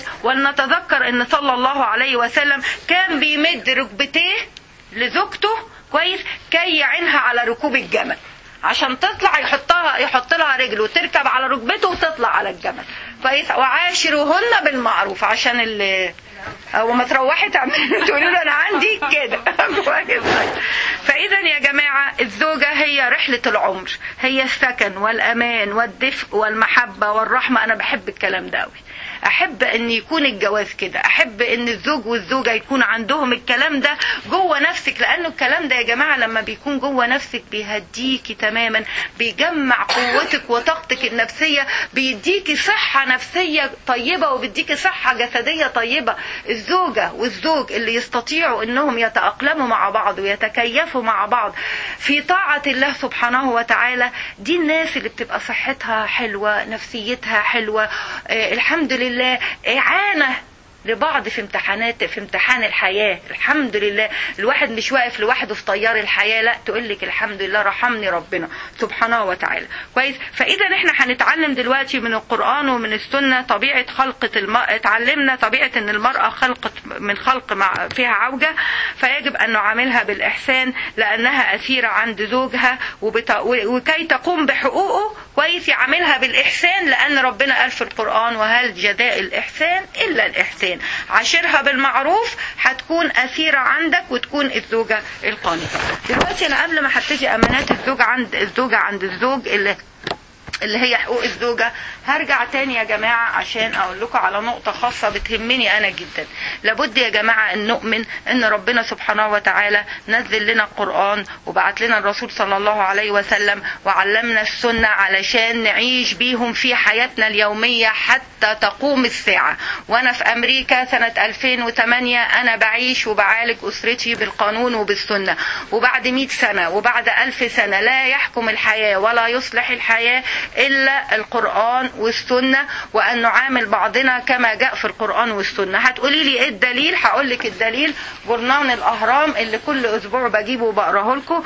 ولنتذكر أن صلى الله عليه وسلم كان بيمد ركبتيه لزوجته كويس كي يعينها على ركوب الجمل، عشان تطلع يحطها يحط لها رجل وتركب على ركبته وتطلع على الجمل كويس. وعاشروهن بالمعروف، عشان اللي او ما تروحي تعملي تقولي له انا عندي كده كويس. فاذا يا جماعه الزوجه هي رحله العمر، هي السكن والامان والدفء والمحبه والرحمه. انا بحب الكلام ده قوي، احب ان يكون الجواز كده، احب ان الزوج والزوجه يكون عندهم الكلام ده جوه نفسك، لانه الكلام ده يا جماعه لما بيكون جوه نفسك بيهديكي تماما، بيجمع قوتك وطاقتك النفسيه، بيديكي صحه نفسيه طيبه وبيديكي صحه جسديه طيبه. الزوجه والزوج اللي يستطيعوا انهم يتاقلموا مع بعض ويتكيفوا مع بعض في طاعه الله سبحانه وتعالى، دي الناس اللي بتبقى صحتها حلوه، نفسيتها حلوه، آه الحمد لله لله إعانة لبعض في امتحانات في امتحان الحياة. الحمد لله الواحد مش واقف لوحده في طيار الحياة، لا تقول لك الحمد لله رحمني ربنا سبحانه وتعالى كويس. فإذا احنا هنتعلم دلوقتي من القرآن ومن السنة طبيعة خلقة المرأة، اتعلمنا طبيعة ان المرأة خلقت من خلق مع فيها عوجة، فيجب ان نعاملها بالإحسان لأنها أسيرة عند زوجها، وبت... وكي تقوم بحقوقه كويس يعاملها بالإحسان، لأن ربنا قال في القرآن وهل جزاء الإحسان إلا الإحسان. عاشرها بالمعروف هتكون أسيرة عندك وتكون الزوجة القانتة. دلوقتي أنا قبل ما هبتدي أمانات الزوجة عند الزوجة عند الزوج اللي اللي هي حقوق الزوجة، هرجع تاني يا جماعة عشان اقول لكم على نقطة خاصة بتهمني انا جدا. لابد يا جماعة ان نؤمن ان ربنا سبحانه وتعالى نزل لنا القرآن وبعت لنا الرسول صلى الله عليه وسلم وعلمنا السنة علشان نعيش بيهم في حياتنا اليومية حتى تقوم الساعة. وانا في امريكا سنة ألفين وثمانية انا بعيش وبعالج اسرتي بالقانون وبالسنة، وبعد مئة سنة وبعد ألف سنة لا يحكم الحياة ولا يصلح الحياة إلا القرآن والسنة، وأن نعامل بعضنا كما جاء في القرآن والسنة. هتقولي لي إيه الدليل؟ هقول لك الدليل جرنان الأهرام اللي كل أسبوع بجيبه وبقراه لكم.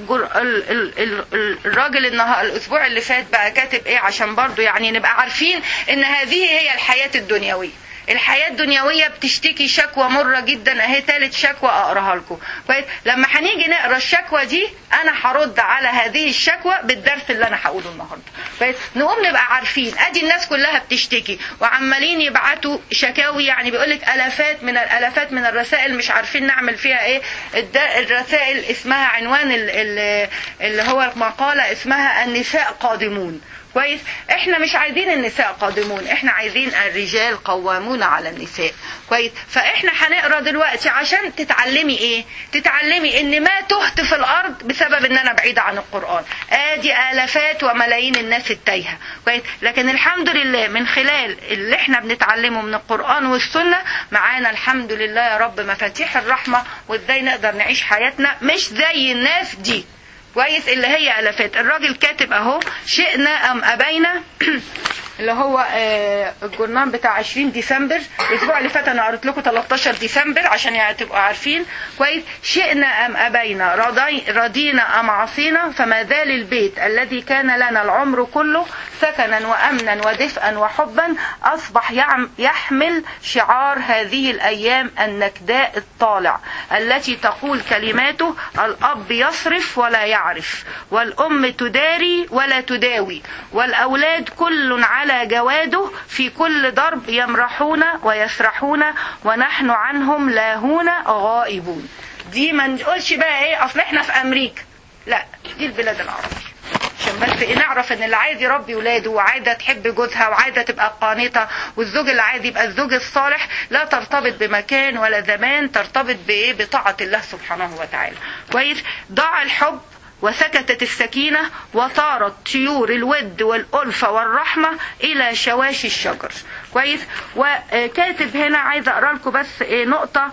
الراجل النهار الأسبوع اللي فات بقى كاتب إيه عشان برضو يعني نبقى عارفين إن هذه هي الحياة الدنيوية. الحياة الدنيوية بتشتكي شكوى مرة جدا، اهي تالت شكوى اقراها لكم. كويس؟ لما هنيجي نقرا الشكوى دي انا هرد على هذه الشكوى بالدرس اللي انا هقوله النهارده. كويس؟ نقوم نبقى عارفين ادي الناس كلها بتشتكي وعمالين يبعتوا شكاوي، يعني بيقولك الافات من الالافات من الرسائل مش عارفين نعمل فيها ايه. الرسائل اسمها عنوان اللي هو مقالة اسمها النساء قادمون. كويس؟ احنا مش عايزين النساء قادمون، احنا عايزين الرجال قوامون على النساء. كويس؟ فاحنا هنقرا دلوقتي عشان تتعلمي ايه؟ تتعلمي ان ما تهت في الارض بسبب ان انا بعيدة عن القرآن. ادي الافات وملايين الناس التايهة. كويس؟ لكن الحمد لله من خلال اللي احنا بنتعلمه من القرآن والسنة معانا الحمد لله يا رب مفاتيح الرحمة، وازاي نقدر نعيش حياتنا مش زي الناس دي. كويس؟ اللي هي الافات. الراجل كاتب اهو شئنا ام ابينا اللي هو الجورنال بتاع عشرين ديسمبر الاسبوع اللي فات، انا قريت لكم تلتاشر ديسمبر عشان يعني تبقوا عارفين. كويس؟ شئنا ام ابينا رضينا ام عصينا فما زال البيت الذي كان لنا العمر كله سكنا وامنا ودفئا وحبا اصبح يحمل شعار هذه الايام النكداء الطالع التي تقول كلماته: الاب يصرف ولا يعرف، والام تداري ولا تداوي، والاولاد كل على جواده في كل ضرب يمرحون ويسرحون ونحن عنهم لاهون غائبون. دي ما نقولش بقى ايه اصل احنا في امريكا، لا دي البلاد العربية، عشان بس نعرف ان اللي عايز يربي ولاده وعايزه تحب جوزها وعايزه تبقى قانطه، والزوج اللي عايز يبقى الزوج الصالح لا ترتبط بمكان ولا زمان، ترتبط بايه؟ بطاعه الله سبحانه وتعالى. كويس؟ ضاع الحب وسكتت السكينة وطارت طيور الود والألفة والرحمة إلى شواشي الشجر. كويس؟ وكاتب هنا عايزة أقرأ لكم بس نقطة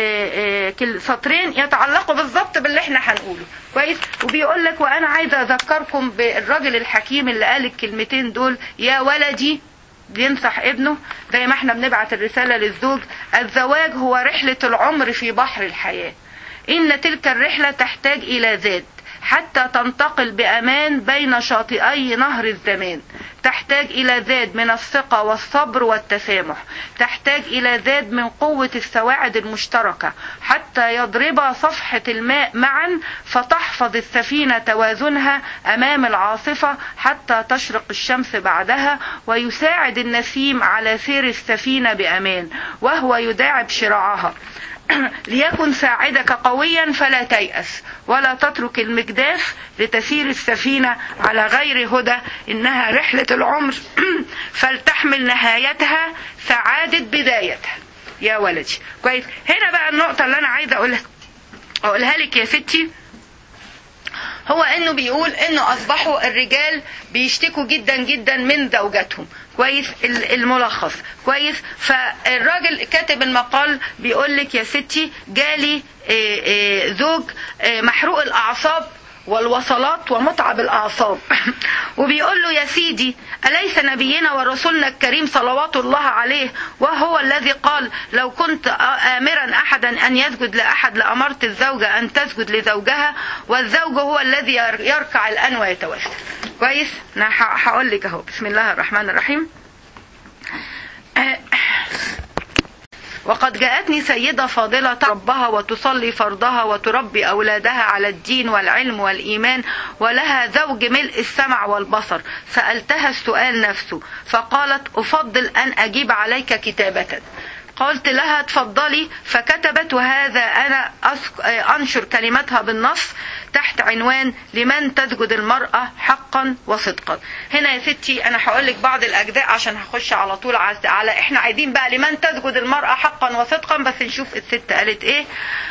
سطرين يتعلقوا بالضبط باللي احنا هنقوله. كويس؟ وبيقول لك: وأنا عايزة أذكركم بالراجل الحكيم اللي قال الكلمتين دول: يا ولدي، بينصح ابنه زي ما احنا بنبعت الرسالة للزوج: الزواج هو رحلة العمر في بحر الحياة، إن تلك الرحلة تحتاج إلى زاد حتى تنتقل بأمان بين شاطئي نهر الزمان، تحتاج إلى زاد من الثقة والصبر والتسامح، تحتاج إلى زاد من قوة السواعد المشتركة حتى يضرب صفحة الماء معا فتحفظ السفينة توازنها أمام العاصفة حتى تشرق الشمس بعدها، ويساعد النسيم على سير السفينة بأمان وهو يداعب شراعها. ليكن ساعدك قويا فلا تيأس ولا تترك المجداف لتسير السفينة على غير هدى، إنها رحلة العمر فلتحمل نهايتها سعادة بدايتها يا ولدي. كويس؟ هنا بقى النقطة اللي أنا عايزة أقولها, أقولها لك يا ستي، هو انه بيقول انه اصبحوا الرجال بيشتكوا جدا جدا من زوجاتهم. كويس؟ الملخص. كويس؟ فالراجل كاتب المقال بيقول لك: يا ستي جالي زوج محروق الاعصاب والوصلات ومتعب الأعصاب وبيقول له: يا سيدي، أليس نبينا ورسولنا الكريم صلوات الله عليه وهو الذي قال: لو كنت آمرا أحدا أن يسجد لأحد لأمرت الزوجة أن تسجد لزوجها، والزوج هو الذي يركع الآن ويتوسل. كويس؟ أنا هقول لك أهو. بسم الله الرحمن الرحيم. وقد جاءتني سيدة فاضلة ربها وتصلي فرضها وتربي أولادها على الدين والعلم والإيمان، ولها زوج ملء السمع والبصر. سألتها السؤال نفسه فقالت: أفضل أن أجيب عليك كتابة. قلت لها: تفضلي. فكتبت، وهذا أنا أنشر كلمتها بالنص تحت عنوان: لمن تسجد المرأة حقا وصدقا. هنا يا ستي أنا هقول لك بعض الأجزاء عشان هخش على طول على إحنا عايزين بقى لمن تسجد المرأة حقا وصدقا، بس نشوف الست قالت إيه.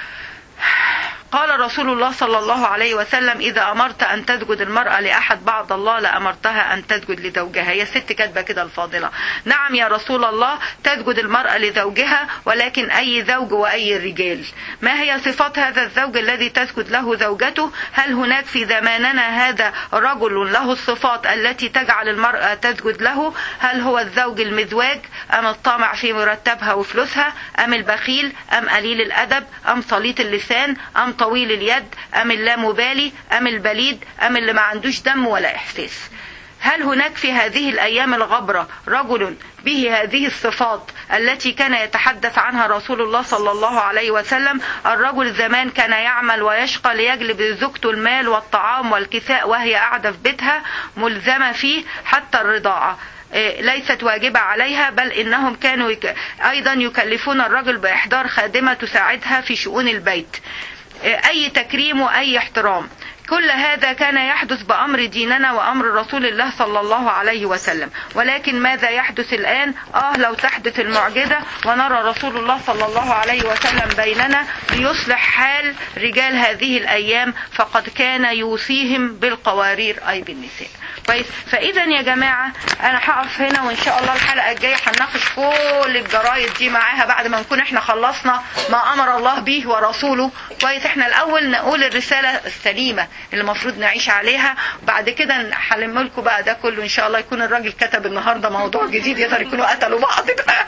قال رسول الله صلى الله عليه وسلم: إذا أمرت أن تسجد المرأة لأحد بعد الله لأمرتها أن تسجد لزوجها. يا ست كاتبة كده الفاضلة: نعم يا رسول الله، تسجد المرأة لزوجها، ولكن أي زوج وأي رجال؟ ما هي صفات هذا الزوج الذي تسجد له زوجته؟ هل هناك في زماننا هذا رجل له الصفات التي تجعل المرأة تسجد له؟ هل هو الزوج المزواج، أم الطامع في مرتبها وفلوسها، أم البخيل، أم قليل الأدب، أم صليط اللسان، أم طويل اليد، أم اللامبالي، أم البليد، أم اللي ما عندوش دم ولا إحساس؟ هل هناك في هذه الأيام الغبرة رجل به هذه الصفات التي كان يتحدث عنها رسول الله صلى الله عليه وسلم؟ الرجل زمان كان يعمل ويشقى ليجلب لزوجته المال والطعام والكساء وهي قاعدة في بيتها ملزمة فيه، حتى الرضاعة ليست واجبة عليها، بل إنهم كانوا يك... أيضا يكلفون الرجل بإحضار خادمة تساعدها في شؤون البيت. أي تكريم وأي احترام، كل هذا كان يحدث بأمر ديننا وأمر رسول الله صلى الله عليه وسلم. ولكن ماذا يحدث الآن؟ آه لو تحدث المعجزة ونرى رسول الله صلى الله عليه وسلم بيننا ليصلح حال رجال هذه الأيام، فقد كان يوصيهم بالقوارير أي بالنساء. كويس. فإذا يا جماعة أنا هقف هنا، وإن شاء الله الحلقة الجاية هنناقش كل الجرايد دي معاها بعد ما نكون احنا خلصنا ما أمر الله به ورسوله. كويس. احنا الأول نقول الرسالة السليمة اللي المفروض نعيش عليها، بعد كده هلم لكم بقى ده كله ان شاء الله. يكون الراجل كتب النهارده موضوع جديد، يقدر يكونوا قتلوا بعض بقى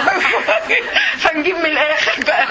فنجيب من الاخر بقى.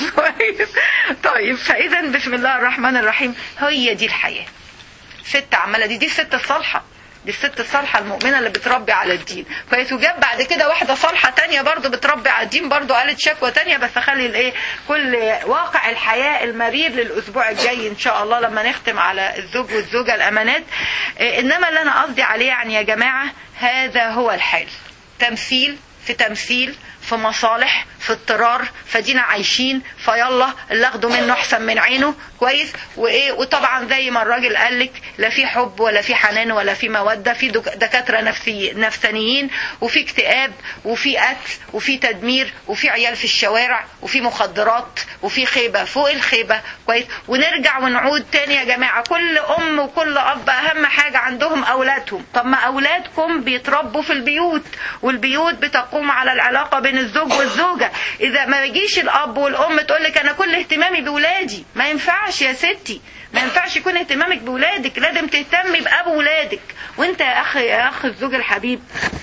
طيب، فاذا بسم الله الرحمن الرحيم، هي دي الحياه. ست عماله دي دي الست الصالحه، دي الست الصالحة المؤمنة اللي بتربي على الدين. كويس. وجاب بعد كده واحدة صالحة تانية برضو بتربي على الدين، برضو قالت شكوى تانية، بس خلي الايه كل واقع الحياة المرير للأسبوع الجاي إن شاء الله لما نختم على الزوج والزوجة الأمانات. إنما اللي أنا قصدي عليه يعني يا جماعة هذا هو الحال، تمثيل في تمثيل، في مصالح، في اضطرار، فدينا عايشين، فيلا اللي اخده منه احسن من عينه. كويس. وايه، وطبعا زي ما الراجل قالك لا في حب ولا في حنان ولا في موده، في دكاتره نفسي نفسانيين، وفي اكتئاب، وفي قتل، وفي تدمير، وفي عيال في الشوارع، وفي مخدرات، وفي خيبه فوق الخيبه. كويس. ونرجع ونعود تاني يا جماعه، كل ام وكل اب اهم حاجه عندهم اولادهم. طب ما اولادكم بيتربوا في البيوت، والبيوت بتقوم على العلاقه بين الزوج والزوجة. إذا ما يجيش الأب والأم تقولك أنا كل اهتمامي بولادي، ما ينفعش يا ستي، ما ينفعش يكون اهتمامك بولادك، لازم تهتمي بأبو ولادك. وانت يا أخي يا أخ الزوج الحبيب.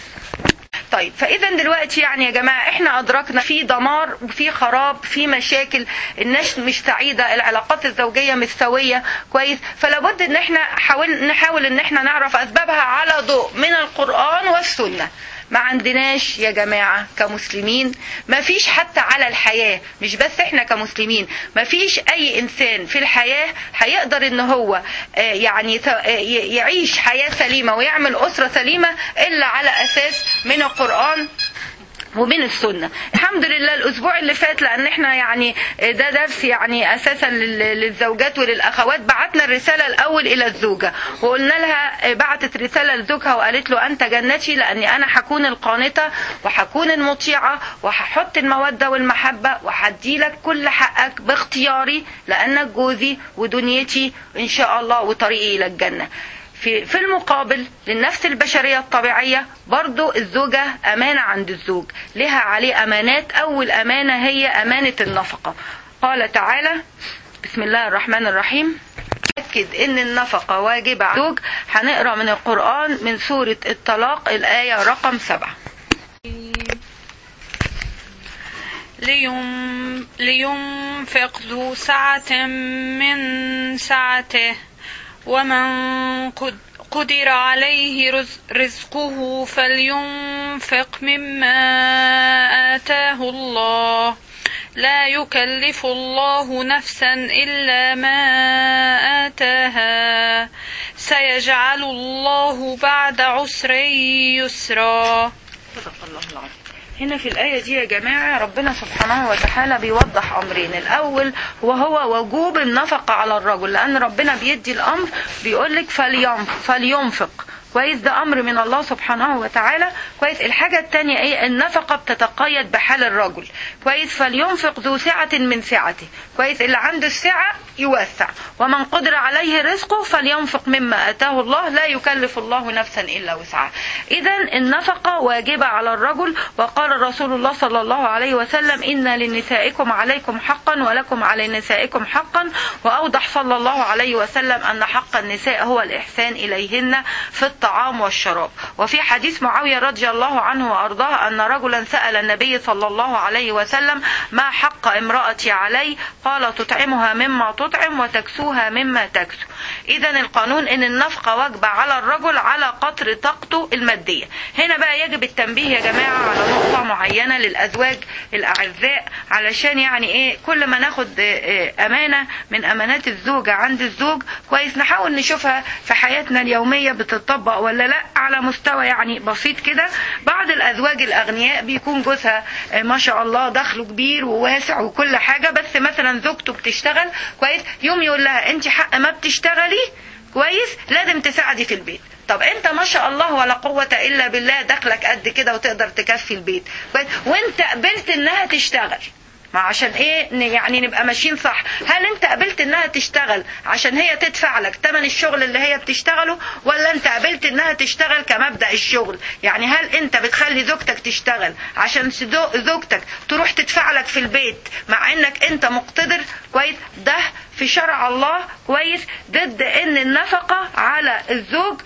طيب، فإذا دلوقتي يعني يا جماعة احنا أدركنا في دمار وفي خراب، في مشاكل، الناس مش سعيدة، العلاقات الزوجية مش سوية. كويس. فلابد ان احنا حاول نحاول ان احنا نعرف أسبابها على ضوء من القرآن والسنة. ما عندناش يا جماعة كمسلمين، ما فيش حتى على الحياة، مش بس احنا كمسلمين، ما فيش اي انسان في الحياة هيقدر ان هو يعني يعيش حياة سليمة ويعمل اسرة سليمة الا على اساس من القرآن ومن السنة. الحمد لله الأسبوع اللي فات، لأن احنا يعني ده درس يعني أساسا للزوجات وللأخوات، بعتنا الرسالة الأول إلى الزوجة وقلنا لها، بعتت رسالة لزوجها وقالت له أنت جنتي، لأني أنا حكون القانتة وحكون المطيعة وححط المودة والمحبة وحدي لك كل حقك باختياري، لأنك جوزي ودنيتي إن شاء الله وطريقي إلى الجنة. في في المقابل للنفس البشرية الطبيعية برضو الزوجة أمانة عند الزوج، لها عليه أمانات. أول أمانة هي أمانة النفقة. قال تعالى بسم الله الرحمن الرحيم: أكد إن النفقة واجبة على الزوج. هنقرأ من القرآن من سورة الطلاق الآية رقم سبعة. ليم لينفق ذو سعة من سعته ومن قدر عليه رزقه فلينفق مما آتاه الله لا يكلف الله نفسا إلا ما آتاها سيجعل الله بعد عسر يسرا. صدق الله العظيم. هنا في الآية دي يا جماعة ربنا سبحانه وتعالى بيوضح أمرين. الأول وهو وجوب النفقة على الرجل، لأن ربنا بيدي الأمر بيقولك فلينفق. كويس. ده أمر من الله سبحانه وتعالى. كويس. الحاجة التانية ايه؟ النفقة بتتقيد بحال الرجل. كويس. فلينفق ذو سعة من سعته. كويس. اللي عنده السعة يوسع. ومن قدر عليه رزقه فلينفق مما آتاه الله لا يكلف الله نفسا إلا وسعها. إذا النفقة واجبة على الرجل. وقال رسول الله صلى الله عليه وسلم: إن لنسائكم عليكم حقا ولكم على نسائكم حقا. وأوضح صلى الله عليه وسلم أن حق النساء هو الإحسان إليهن في الطعام والشراب. وفي حديث معاوية رضي الله عنه وأرضاه أن رجلا سأل النبي صلى الله عليه وسلم ما حق امرأتي علي؟ قال تطعمها مما تطعم وتكسوها مما تكسو. إذا القانون إن النفقة واجبة على الرجل على قدر طاقته المادية. هنا بقى يجب التنبيه يا جماعة على نقطة معينة للأزواج الأعزاء، علشان يعني إيه كل ما ناخد أمانة من أمانات الزوجة عند الزوج كويس نحاول نشوفها في حياتنا اليومية بتطبق ولا لا على مستوى يعني بسيط كده. بعض الأزواج الأغنياء بيكون جوزها ما شاء الله دخله كبير وواسع وكل حاجة، بس مثلا زوجته بتشتغل كويس، يوم يقول لها انت حق ما بتشتغلي كويس لازم تساعدي في البيت. طب انت ما شاء الله ولا قوة الا بالله دخلك قد كده وتقدر تكفي البيت كويس، وانت قبلت انها تشتغل، ما عشان ايه يعني نبقى ماشيين صح. هل انت قبلت انها تشتغل عشان هي تدفع لك ثمن الشغل اللي هي بتشتغله، ولا انت قبلت انها تشتغل كمبدأ الشغل؟ يعني هل انت بتخلي زوجتك تشتغل عشان زوجتك تروح تدفع لك في البيت مع انك انت مقتدر كويس؟ ده في شرع الله كويس ضد ان النفقة على الزوج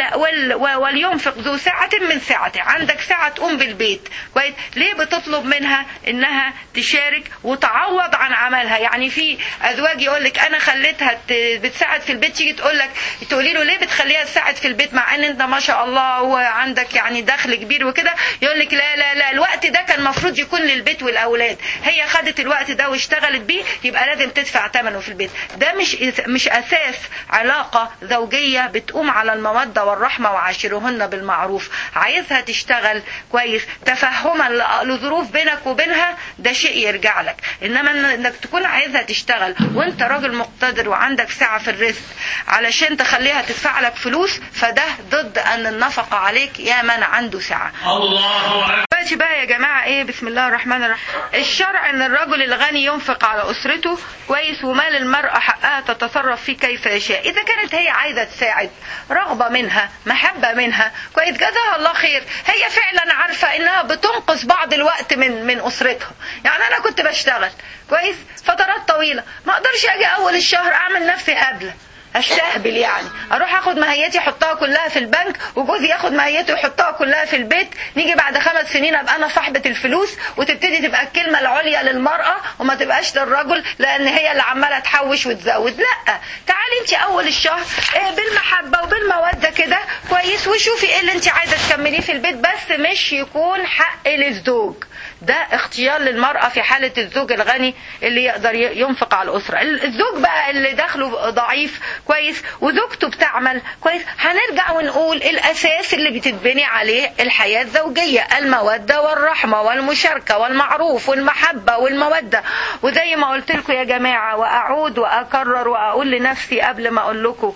ولينفق ذو ساعة من ساعته. عندك ساعة تقوم بالبيت كويس، ليه بتطلب منها انها تشارك وتعوض عن عملها؟ يعني في ازواج يقول لك انا خليتها بتساعد في البيت، تيجي تقول لك تقولي له ليه بتخليها تساعد في البيت مع ان انت ما شاء الله وعندك يعني دخل كبير وكده؟ يقول لك لا لا لا الوقت ده كان المفروض يكون للبيت والاولاد، هي خدت الوقت ده واشتغلت بيه يبقى لازم تدفع ثمنه في البيت. ده مش مش اساس علاقة زوجية بتقوم على المودة والرحمة وعاشرهن بالمعروف. عايزها تشتغل كويس تفهما لظروف بينك وبينها ده شيء يرجع لك، انما انك تكون عايزها تشتغل وانت راجل مقتدر وعندك سعة في الرزق علشان تخليها تدفع لك فلوس، فده ضد ان النفقة عليك يا من عنده سعة. الله ماشي بقى يا جماعة ايه بسم الله الرحمن الرحيم. الشرع ان الرجل الغني ينفق على اسرته كويس، ومال المرأة حقها تتصرف فيه كيف يشاء. اذا كانت هي عايزة تساعد رغبة منها محبة منها كويس جزاها الله خير، هي فعلا عارفة انها بتنقص بعض الوقت من من اسرتها. يعني انا كنت بشتغل كويس فترات طويلة، ما اقدرش اجي اول الشهر اعمل نفسي قابلة استهبل، يعني اروح اخد ماهيتي احطها كلها في البنك وجوزي ياخد ماهيته يحطها كلها في البيت، نيجي بعد خمس سنين ابقى انا صاحبة الفلوس وتبتدي تبقى الكلمة العليا للمرأة وما تبقاش للرجل لان هي اللي عمالة تحوش وتزود. لا تعالي انت اول الشهر ايه بالمحبة وبالمودة كده كويس وشوفي ايه اللي انت عايزة تكمليه في البيت، بس مش يكون حق للزوج. ده اختيار للمرأة في حالة الزوج الغني اللي يقدر ينفق على الأسرة. الزوج بقى اللي دخله ضعيف كويس وزوجته بتعمل كويس، هنرجع ونقول الأساس اللي بتتبني عليه الحياة الزوجية المودة والرحمة والمشاركة والمعروف والمحبة والمودة. وزي ما قلت لكم يا جماعة وأعود وأكرر وأقول لنفسي قبل ما أقول لكم،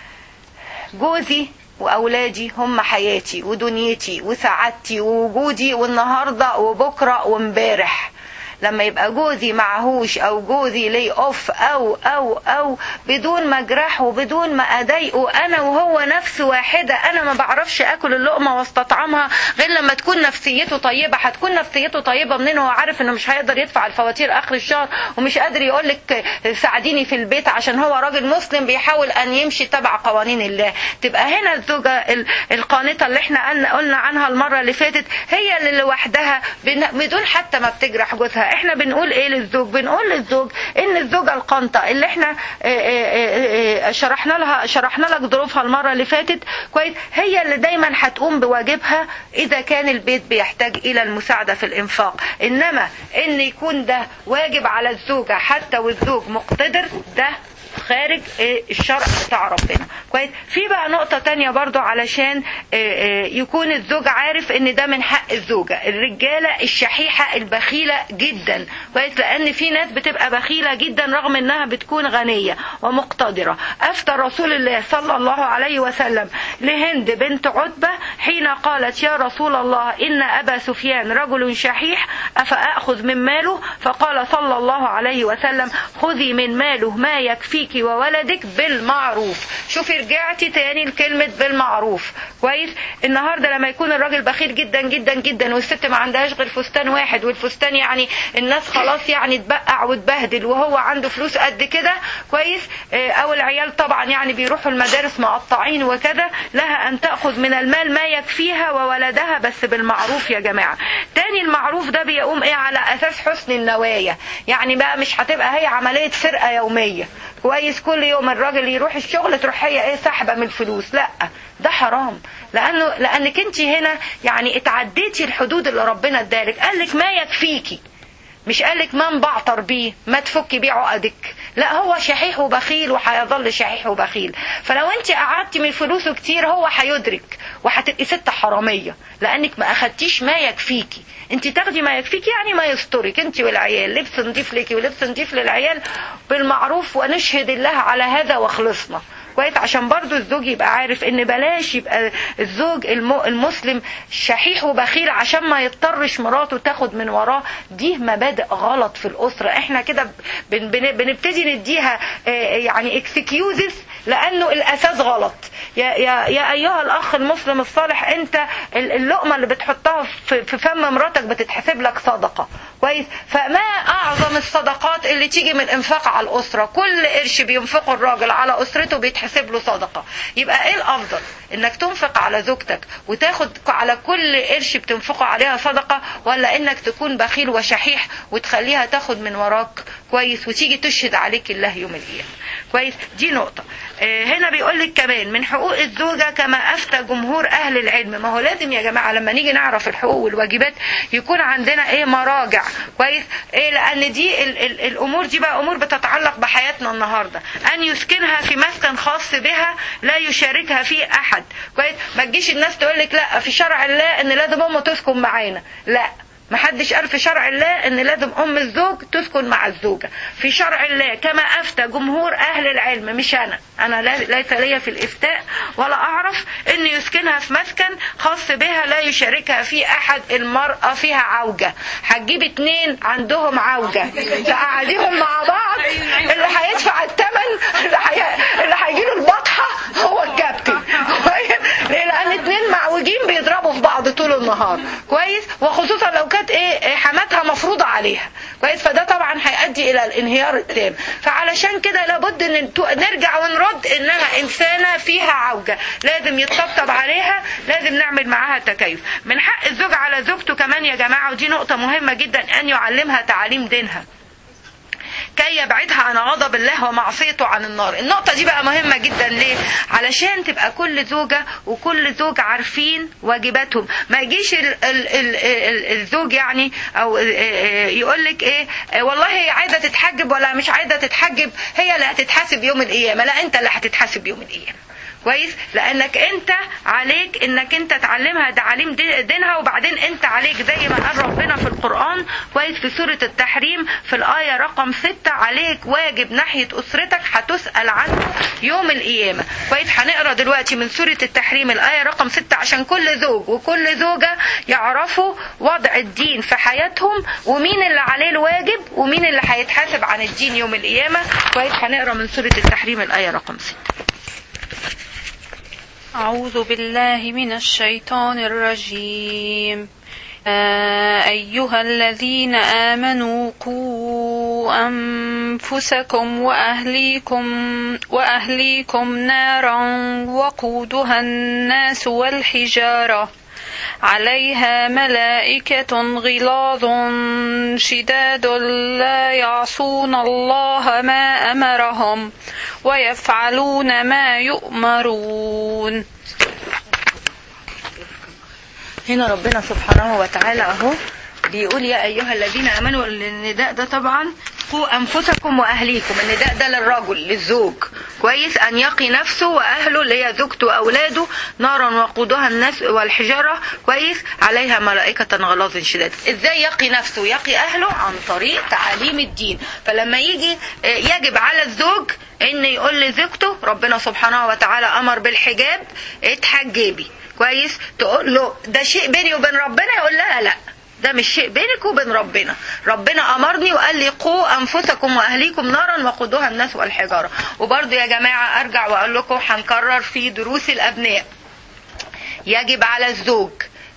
جوزي وأولادي هم حياتي ودنيتي وسعادتي ووجودي والنهاردة وبكرة ومبارح. لما يبقى جوزي معهوش او جوزي لي اوف او او او بدون ما اجرحه وبدون ما اضايقه، انا وهو نفس واحدة. انا ما بعرفش اكل اللقمة واستطعمها غير لما تكون نفسيته طيبة. هتكون نفسيته طيبة منين هو عارف انه مش هيقدر يدفع الفواتير اخر الشهر ومش قادر يقولك ساعديني في البيت عشان هو راجل مسلم بيحاول ان يمشي تبع قوانين الله. تبقى هنا الزوجة القانطة اللي احنا قلنا عنها المرة اللي فاتت هي اللي لوحدها بدون حتى ما بتجرح جوزها. احنا بنقول ايه للزوج؟ بنقول للزوج ان الزوجة القانطة اللي احنا شرحنا لها شرحنا لك ظروفها المرة اللي فاتت كويس، هي اللي دايما هتقوم بواجبها اذا كان البيت بيحتاج الى المساعدة في الانفاق. انما ان يكون ده واجب على الزوجة حتى والزوج مقتدر، ده خارج الشرع بتاع ربنا كويس. في بقى نقطة تانية برضو علشان يكون الزوج عارف ان ده من حق الزوجة. الرجالة الشحيحة البخيلة جدا كويس، لان في ناس بتبقى بخيلة جدا رغم انها بتكون غنية ومقتدرة. افتى رسول الله صلى الله عليه وسلم لهند بنت عتبة حين قالت يا رسول الله ان ابا سفيان رجل شحيح افاخذ من ماله؟ فقال صلى الله عليه وسلم خذي من ماله ما يكفيك وولدك بالمعروف. شوفي رجعتي تاني لكلمة بالمعروف كويس. النهاردة لما يكون الراجل بخيل جدا جدا جدا والست ما عندهاش غير فستان واحد، والفستان يعني الناس خلاص خلاص يعني اتبقع واتبهدل وهو عنده فلوس قد كده كويس، او العيال طبعا يعني بيروحوا المدارس مقطعين وكذا، لها ان تأخذ من المال ما يكفيها وولدها بس بالمعروف يا جماعة. تاني المعروف ده بيقوم ايه على اساس حسن النوايا، يعني بقى مش هتبقى هي عملية سرقة يومية كويس، كل يوم الراجل يروح الشغل تروح هي ايه سحبة من الفلوس، لا ده حرام، لانه لانك انت هنا يعني اتعديتي الحدود اللي ربنا ادالك. قالك ما يكفيكي، مش قالك ما نبعتر بيه ما تفكي بيه عقدك، لا هو شحيح وبخيل وهيظل شحيح وبخيل. فلو انت قعدتي من فلوسه كتير هو هيدرك وهتبقي ست حرامية، لانك ما اخدتيش ما يكفيكي. انت تاخدي ما يكفيكي يعني ما يسترك انت والعيال، لبس نضيف ليكي ولبس نضيف للعيال بالمعروف، ونشهد الله على هذا وخلصنا كويس، عشان برضو الزوج يبقى عارف ان بلاش يبقى الزوج المسلم شحيح وبخيل عشان ما يضطرش مراته تاخد من وراه. دي مبادئ غلط في الأسرة، احنا كده بنبتدي نديها يعني اكسكيوزز لانه الاساس غلط. يا, يا, يا ايها الاخ المسلم الصالح، انت اللقمة اللي بتحطها في فم مراتك بتتحسب لك صدقة كويس. فما اعظم الصدقات اللي تيجي من انفاق على الاسرة، كل قرش بينفقه الراجل على اسرته بيتحسب له صدقة. يبقى ايه الافضل، انك تنفق على زوجتك وتاخد على كل قرش بتنفقه عليها صدقة، ولا انك تكون بخيل وشحيح وتخليها تاخد من وراك كويس وتيجي تشهد عليك الله يوم القيامة كويس. دي نقطة. هنا بيقول لك كمان من حقوق الزوجة كما افتى جمهور اهل العلم. ما هو لازم يا جماعة لما نيجي نعرف الحقوق والواجبات يكون عندنا ايه مراجع كويس، ايه لان دي ال ال الامور دي بقى امور بتتعلق بحياتنا النهاردة. ان يسكنها في مسكن خاص بها لا يشاركها فيه احد كويس. ما تجيش الناس تقول لك لا في شرع الله ان لازم امه تسكن معانا، لا ما حدش قال في شرع الله ان لازم ام الزوج تسكن مع الزوجة. في شرع الله كما افتى جمهور اهل العلم، مش انا انا ليس لي في الافتاء ولا اعرف ان يسكنها في مسكن خاص بها لا يشاركها فيه احد. المرأة فيها عوجة، هتجيب اتنين عندهم عوجة تقعديهم مع بعض، اللي هيدفع الثمن اللي هي... اللي هيجيله البطحة هو الكابتن ليه؟ لان اتنين معوجين بيضربوا في بعض طول النهار كويس، وخصوصا لو كانت ايه حماتها مفروضة عليها كويس، فده طبعا هيؤدي الى الانهيار التام. فعلشان كده لابد ان نرجع ونرد انها انسانة فيها عوجة، لازم يتطبطب عليها، لازم نعمل معاها تكيف. من حق الزوج على زوجته كمان يا جماعة، ودي نقطة مهمة جدا، ان يعلمها تعاليم دينها كي يبعدها عن غضب الله ومعصيته عن النار. النقطة دي بقى مهمة جدا. ليه؟ علشان تبقى كل زوجة وكل زوج عارفين واجباتهم. ما يجيش ال ال ال ال الزوج يعني او يقولك ايه والله هي عايزة تتحجب ولا مش عايزة تتحجب، هي اللي هتتحاسب يوم القيامة. لا، انت اللي هتتحاسب يوم القيامة كويس، لانك انت عليك انك انت تعلمها تعليم دينها. وبعدين انت عليك زي ما قال ربنا في القرآن كويس في سورة التحريم في الآية رقم ستة، عليك واجب ناحية أسرتك هتسأل عنه يوم القيامة كويس. هنقرأ دلوقتي من سورة التحريم الآية رقم ستة عشان كل زوج وكل زوجة يعرفوا وضع الدين في حياتهم، ومين اللي عليه الواجب ومين اللي هيتحاسب عن الدين يوم القيامة كويس. هنقرأ من سورة التحريم الآية رقم ستة. أعوذ بالله من الشيطان الرجيم. أيها الذين آمنوا قوا أنفسكم وأهليكم وأهليكم نارا وقودها الناس والحجارة عليها ملائكة غلاظ شداد لا يعصون الله ما أمرهم ويفعلون ما يؤمرون. هنا ربنا سبحانه وتعالى اهو بيقول يا ايها الذين امنوا. النداء ده طبعا قوا انفسكم واهليكم، النداء ده للرجل للزوج كويس، ان يقي نفسه واهله اللي هي زوجته واولاده نارا وقودها الناس والحجاره كويس عليها ملائكه غلاظ شداد. ازاي يقي نفسه يقي اهله؟ عن طريق تعاليم الدين. فلما يجي يجب على الزوج ان يقول لزوجته ربنا سبحانه وتعالى امر بالحجاب، اتحجبي كويس. تقول له ده شيء بيني وبين ربنا، يقول لها لا، ده مش شيء بينك وبين ربنا، ربنا امرني وقال لي قوا انفسكم واهليكم نارا وقودها الناس والحجاره. وبرضه يا جماعه ارجع واقول لكم هنكرر في دروس الابناء، يجب على الزوج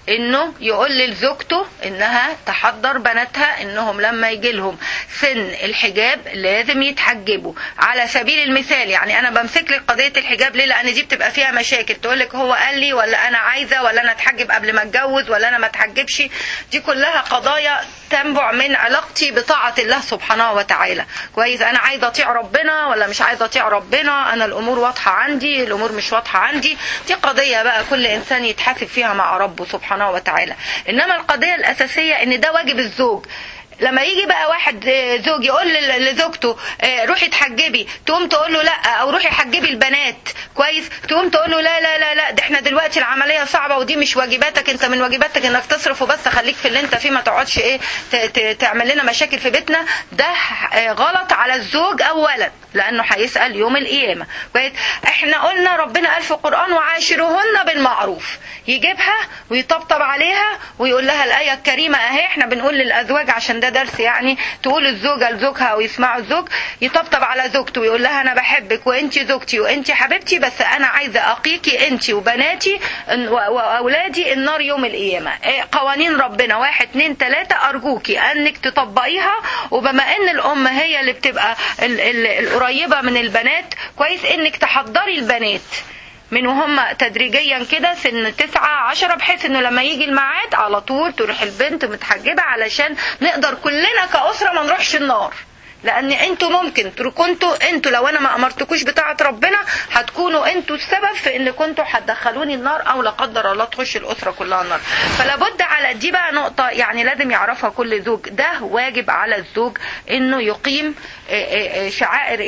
انه يقول لزوجته انها تحضر بناتها انهم لما يجي لهم سن الحجاب لازم يتحجبوا. على سبيل المثال يعني انا بمسك لك قضيه الحجاب ليه؟ لان دي بتبقى فيها مشاكل، تقول لك هو قال لي ولا انا عايزه ولا انا اتحجب قبل ما اتجوز ولا انا ما اتحجبش. دي كلها قضايا تنبع من علاقتي بطاعه الله سبحانه وتعالى. كويس، انا عايزه اطيع ربنا ولا مش عايزه اطيع ربنا، انا الامور واضحه عندي الامور مش واضحه عندي. دي قضيه بقى كل انسان يتحاسب فيها مع ربه سبحانه وتعالى. انما القضيه الاساسيه ان ده واجب الزوج. لما يجي بقى واحد زوج يقول لزوجته روحي اتحجبي، تقوم تقول له لا، او روحي حجبي البنات، كويس، تقوم تقول له لا لا لا لا ده احنا دلوقتي العمليه صعبه ودي مش واجباتك، انت من واجباتك انك تصرف وبس، خليك في اللي انت فيه ما تقعدش ايه تعمل لنا مشاكل في بيتنا. ده غلط على الزوج اولا لانه هيسال يوم القيامه. كويس، احنا قلنا ربنا قال في القران وعاشروهن بالمعروف، يجيبها ويطبطب عليها ويقول لها الايه الكريمه اهي. احنا بنقول للازواج عشان ده درس يعني، تقول الزوجه لزوجها ويسمعوا الزوج، يطبطب على زوجته ويقول لها انا بحبك وانت زوجتي وانت حبيبتي، بس انا عايزه اقيكي انت وبناتي واولادي النار يوم القيامه. قوانين ربنا واحد اتنين تلاته ارجوكي انك تطبقيها. وبما ان الام هي اللي بتبقى القريبه من البنات، كويس انك تحضري البنات من وهم تدريجيا كده سن تسعة عشرة، بحيث انه لما يجي الميعاد على طول تروح البنت متحجبة، علشان نقدر كلنا كأسرة ما نروحش النار. لان انتوا ممكن كنتوا انتوا لو انا ما امرتكوش بطاعه ربنا هتكونوا انتوا السبب في ان كنتوا هتدخلوني النار، او لا قدر الله تخش الاسره كلها النار. فلا بد على دي بقى نقطه يعني لازم يعرفها كل زوج، ده واجب على الزوج انه يقيم شعائر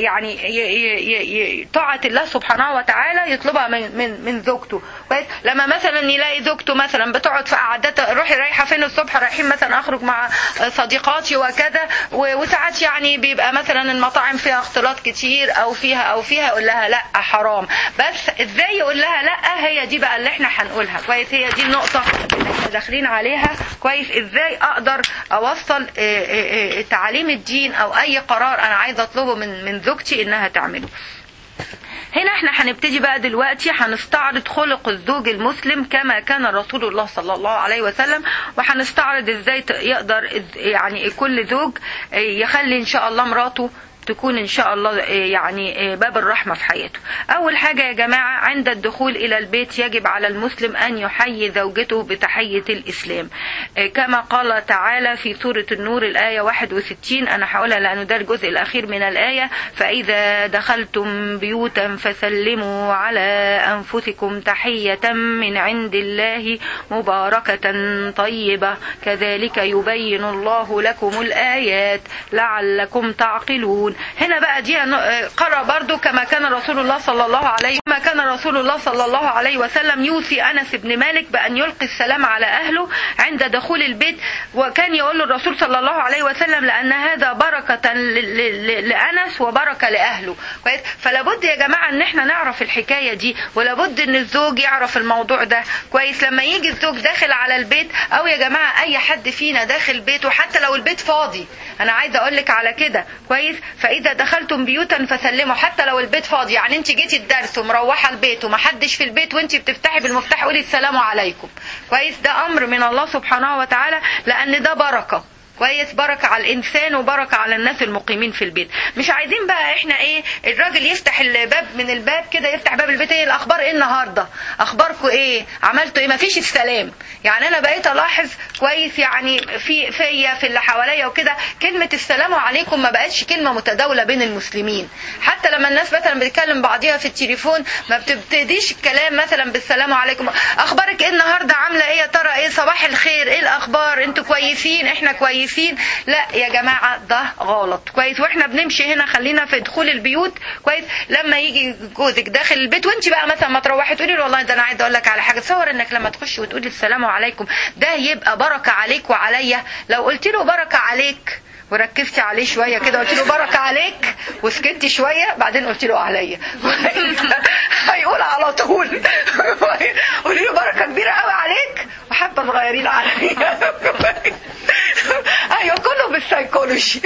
يعني طاعه الله سبحانه وتعالى يطلبها من من من زوجته. كويس، لما مثلا يلاقي زوجته مثلا بتقعد في قعدات، روحي رايحه فين الصبح؟ رايحين مثلا اخرج مع صديقاتي وكذا، وساعات يعني بيبقى مثلا المطاعم فيها اختلاط كتير او فيها او فيها يقول لها لا حرام، بس ازاي يقول لها لا؟ هي دي بقى اللي احنا هنقولها. كويس، هي دي النقطه اللي احنا داخلين عليها. كويس، ازاي اقدر اوصل تعاليم الدين او اي قرار انا عايزه اطلبه من من زوجتي انها تعمله. هنا احنا هنبتدي بقى دلوقتي هنستعرض خلق الزوج المسلم كما كان رسول الله صلى الله عليه وسلم، وهنستعرض ازاي يقدر يعني كل زوج يخلي ان شاء الله مراته تكون ان شاء الله يعني باب الرحمة في حياته. اول حاجة يا جماعة، عند الدخول الى البيت يجب على المسلم ان يحيي زوجته بتحية الاسلام، كما قال تعالى في سورة النور الآية واحد وستين. انا هقولها لانه ده الجزء الاخير من الآية. فاذا دخلتم بيوتا فسلموا على انفسكم تحية من عند الله مباركة طيبة كذلك يبين الله لكم الآيات لعلكم تعقلون. هنا بقى دي قرأ برضو كما كان رسول الله صلى الله عليه كما كان رسول الله صلى الله عليه وسلم يوصي أنس بن مالك بأن يلقي السلام على أهله عند دخول البيت، وكان يقول له الرسول صلى الله عليه وسلم لأن هذا بركة لأنس وبركة لأهله. كويس، فلابد يا جماعة ان احنا نعرف الحكاية دي، ولابد ان الزوج يعرف الموضوع ده. كويس، لما يجي الزوج داخل على البيت، او يا جماعة اي حد فينا داخل بيته حتى لو البيت فاضي، انا عايزة اقولك على كده. كويس، فإذا دخلتم بيوتا فسلموا، حتى لو البيت فاضي، يعني انت جيتي الدرس ومروحة البيت ومحدش في البيت وانت بتفتحي بالمفتاح قولي السلام عليكم. كويس، ده امر من الله سبحانه وتعالى، لان ده بركة. كويس، بركة على الإنسان وبركة على الناس المقيمين في البيت. مش عايزين بقى احنا ايه الراجل يفتح الباب من الباب كده، يفتح باب البيت، ايه الأخبار، ايه النهاردة، أخباركم ايه، عملتوا ايه، مفيش السلام. يعني أنا بقيت ألاحظ كويس يعني في فيا في اللي حواليا وكده كلمة السلام عليكم ما بقتش كلمة متداولة بين المسلمين. حتى لما الناس مثلا بتتكلم بعضيها في التليفون ما بتبتديش الكلام مثلا بالسلام عليكم، أخبارك ايه النهاردة، عاملة ايه يا ترى، ايه صباح الخير، ايه الأخبار، انتوا كويسين، احنا كويسين. لا يا جماعة ده غلط. كويس، واحنا بنمشي هنا خلينا في دخول البيوت. كويس، لما يجي جوزك داخل البيت وانت بقى مثلا ما تروحي تقولي له والله ده انا عايزه اقول لك على حاجه، تصور انك لما تخشي وتقولي السلام عليكم ده يبقى بركه عليك وعليا. لو قلت له بركه عليك وركزتي عليه شويه كده، قلت له بركه عليك وسكتي شويه بعدين قلت له عليا هيقول على طول قولي له بركه كبيره قوي عليك وحبه صغيرين عليا ايوه كله بالسيكولوجي.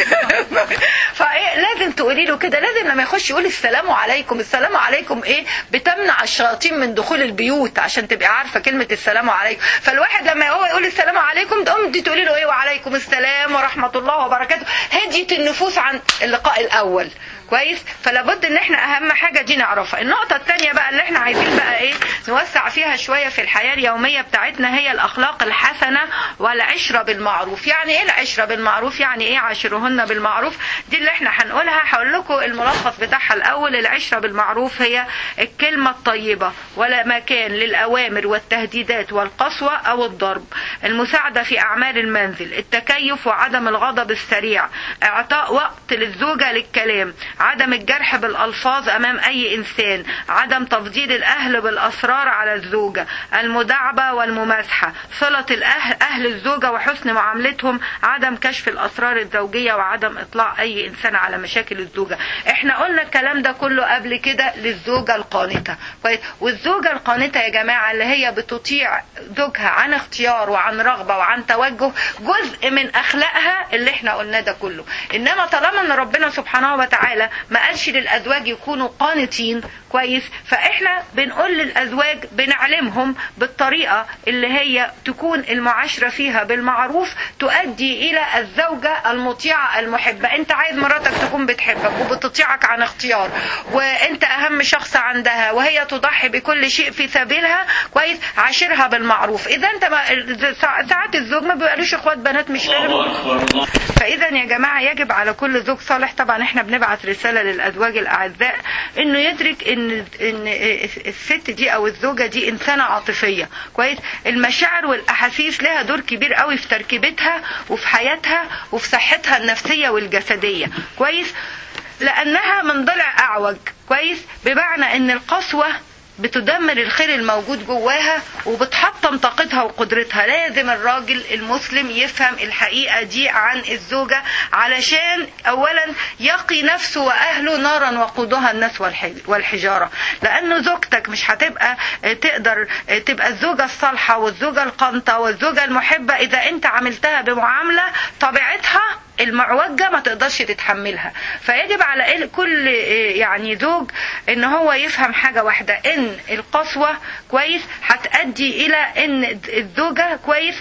فايه لازم تقولي له كده، لازم لما يخش يقول السلام عليكم. السلام عليكم ايه بتمنع الشياطين من دخول البيوت، عشان تبقي عارفه كلمه السلام عليكم. فالواحد لما هو يقول السلام عليكم تقوم دي تقولي له ايه وعليكم السلام ورحمه الله وبركاته، هديت النفوس عن اللقاء الاول. كويس. فلا بد ان احنا اهم حاجه دي نعرفها. النقطه الثانيه بقى اللي احنا عايزين بقى ايه نوسع فيها شويه في الحياه اليوميه بتاعتنا هي الاخلاق الحسنه والعشره بالمعروف. يعني ايه العشره بالمعروف؟ يعني ايه عاشرهن بالمعروف؟ دي اللي احنا هنقولها. هقول لكم الملخص بتاعها الاول. العشره بالمعروف هي الكلمه الطيبه ولا مكان للاوامر والتهديدات والقسوه او الضرب، المساعده في اعمال المنزل، التكيف وعدم الغضب السريع، اعطاء وقت للزوجه للكلام، عدم الجرح بالألفاظ أمام أي إنسان، عدم تفضيل الأهل بالأسرار على الزوجة، المداعبة والمماسحة، صلة الأهل أهل الزوجة وحسن معاملتهم، عدم كشف الأسرار الزوجية وعدم إطلاع أي إنسان على مشاكل الزوجة. إحنا قلنا الكلام ده كله قبل كده للزوجة القانتة. والزوجة القانتة يا جماعة اللي هي بتطيع زوجها عن اختيار وعن رغبة وعن توجه، جزء من أخلاقها اللي إحنا قلنا ده كله. إنما طالما أن ربنا سبحانه وتعالى ما قالش للأزواج يكونوا قانتين، كويس، فإحنا بنقول للأزواج بنعلمهم بالطريقة اللي هي تكون المعاشرة فيها بالمعروف تؤدي إلى الزوجة المطيعة المحبة. أنت عايز مراتك تكون بتحبك وبتطيعك عن اختيار، وأنت أهم شخص عندها وهي تضحي بكل شيء في سبيلها، كويس، عاشرها بالمعروف. إذا أنت ما ساعات الزوج ما بيبقالوش إخوات بنات مش فاهم. فإذا يا جماعة يجب على كل زوج صالح، طبعا إحنا بنبعت رسالة للأزواج الأعزاء إنه يدرك إن إن الست دي أو الزوجة دي إنسانة عاطفية، كويس. المشاعر والأحاسيس لها دور كبير قوي في تركيبتها وفي حياتها وفي صحتها النفسية والجسدية، كويس، لأنها من ضلع أعوج، كويس، بمعنى إن القسوة بتدمر الخير الموجود جواها وبتحطم طاقتها وقدرتها. لازم الراجل المسلم يفهم الحقيقة دي عن الزوجة علشان أولا يقي نفسه وأهله نارا وقودها الناس والحجارة، لأنه زوجتك مش هتبقى تقدر تبقى الزوجة الصالحة والزوجة القانتة والزوجة المحبة إذا أنت عملتها بمعاملة طبيعتها المعوجة ما تقدرش تتحملها. فيجب على كل يعني زوج ان هو يفهم حاجة واحدة، ان القسوة، كويس، هتؤدي الى ان الزوجة، كويس،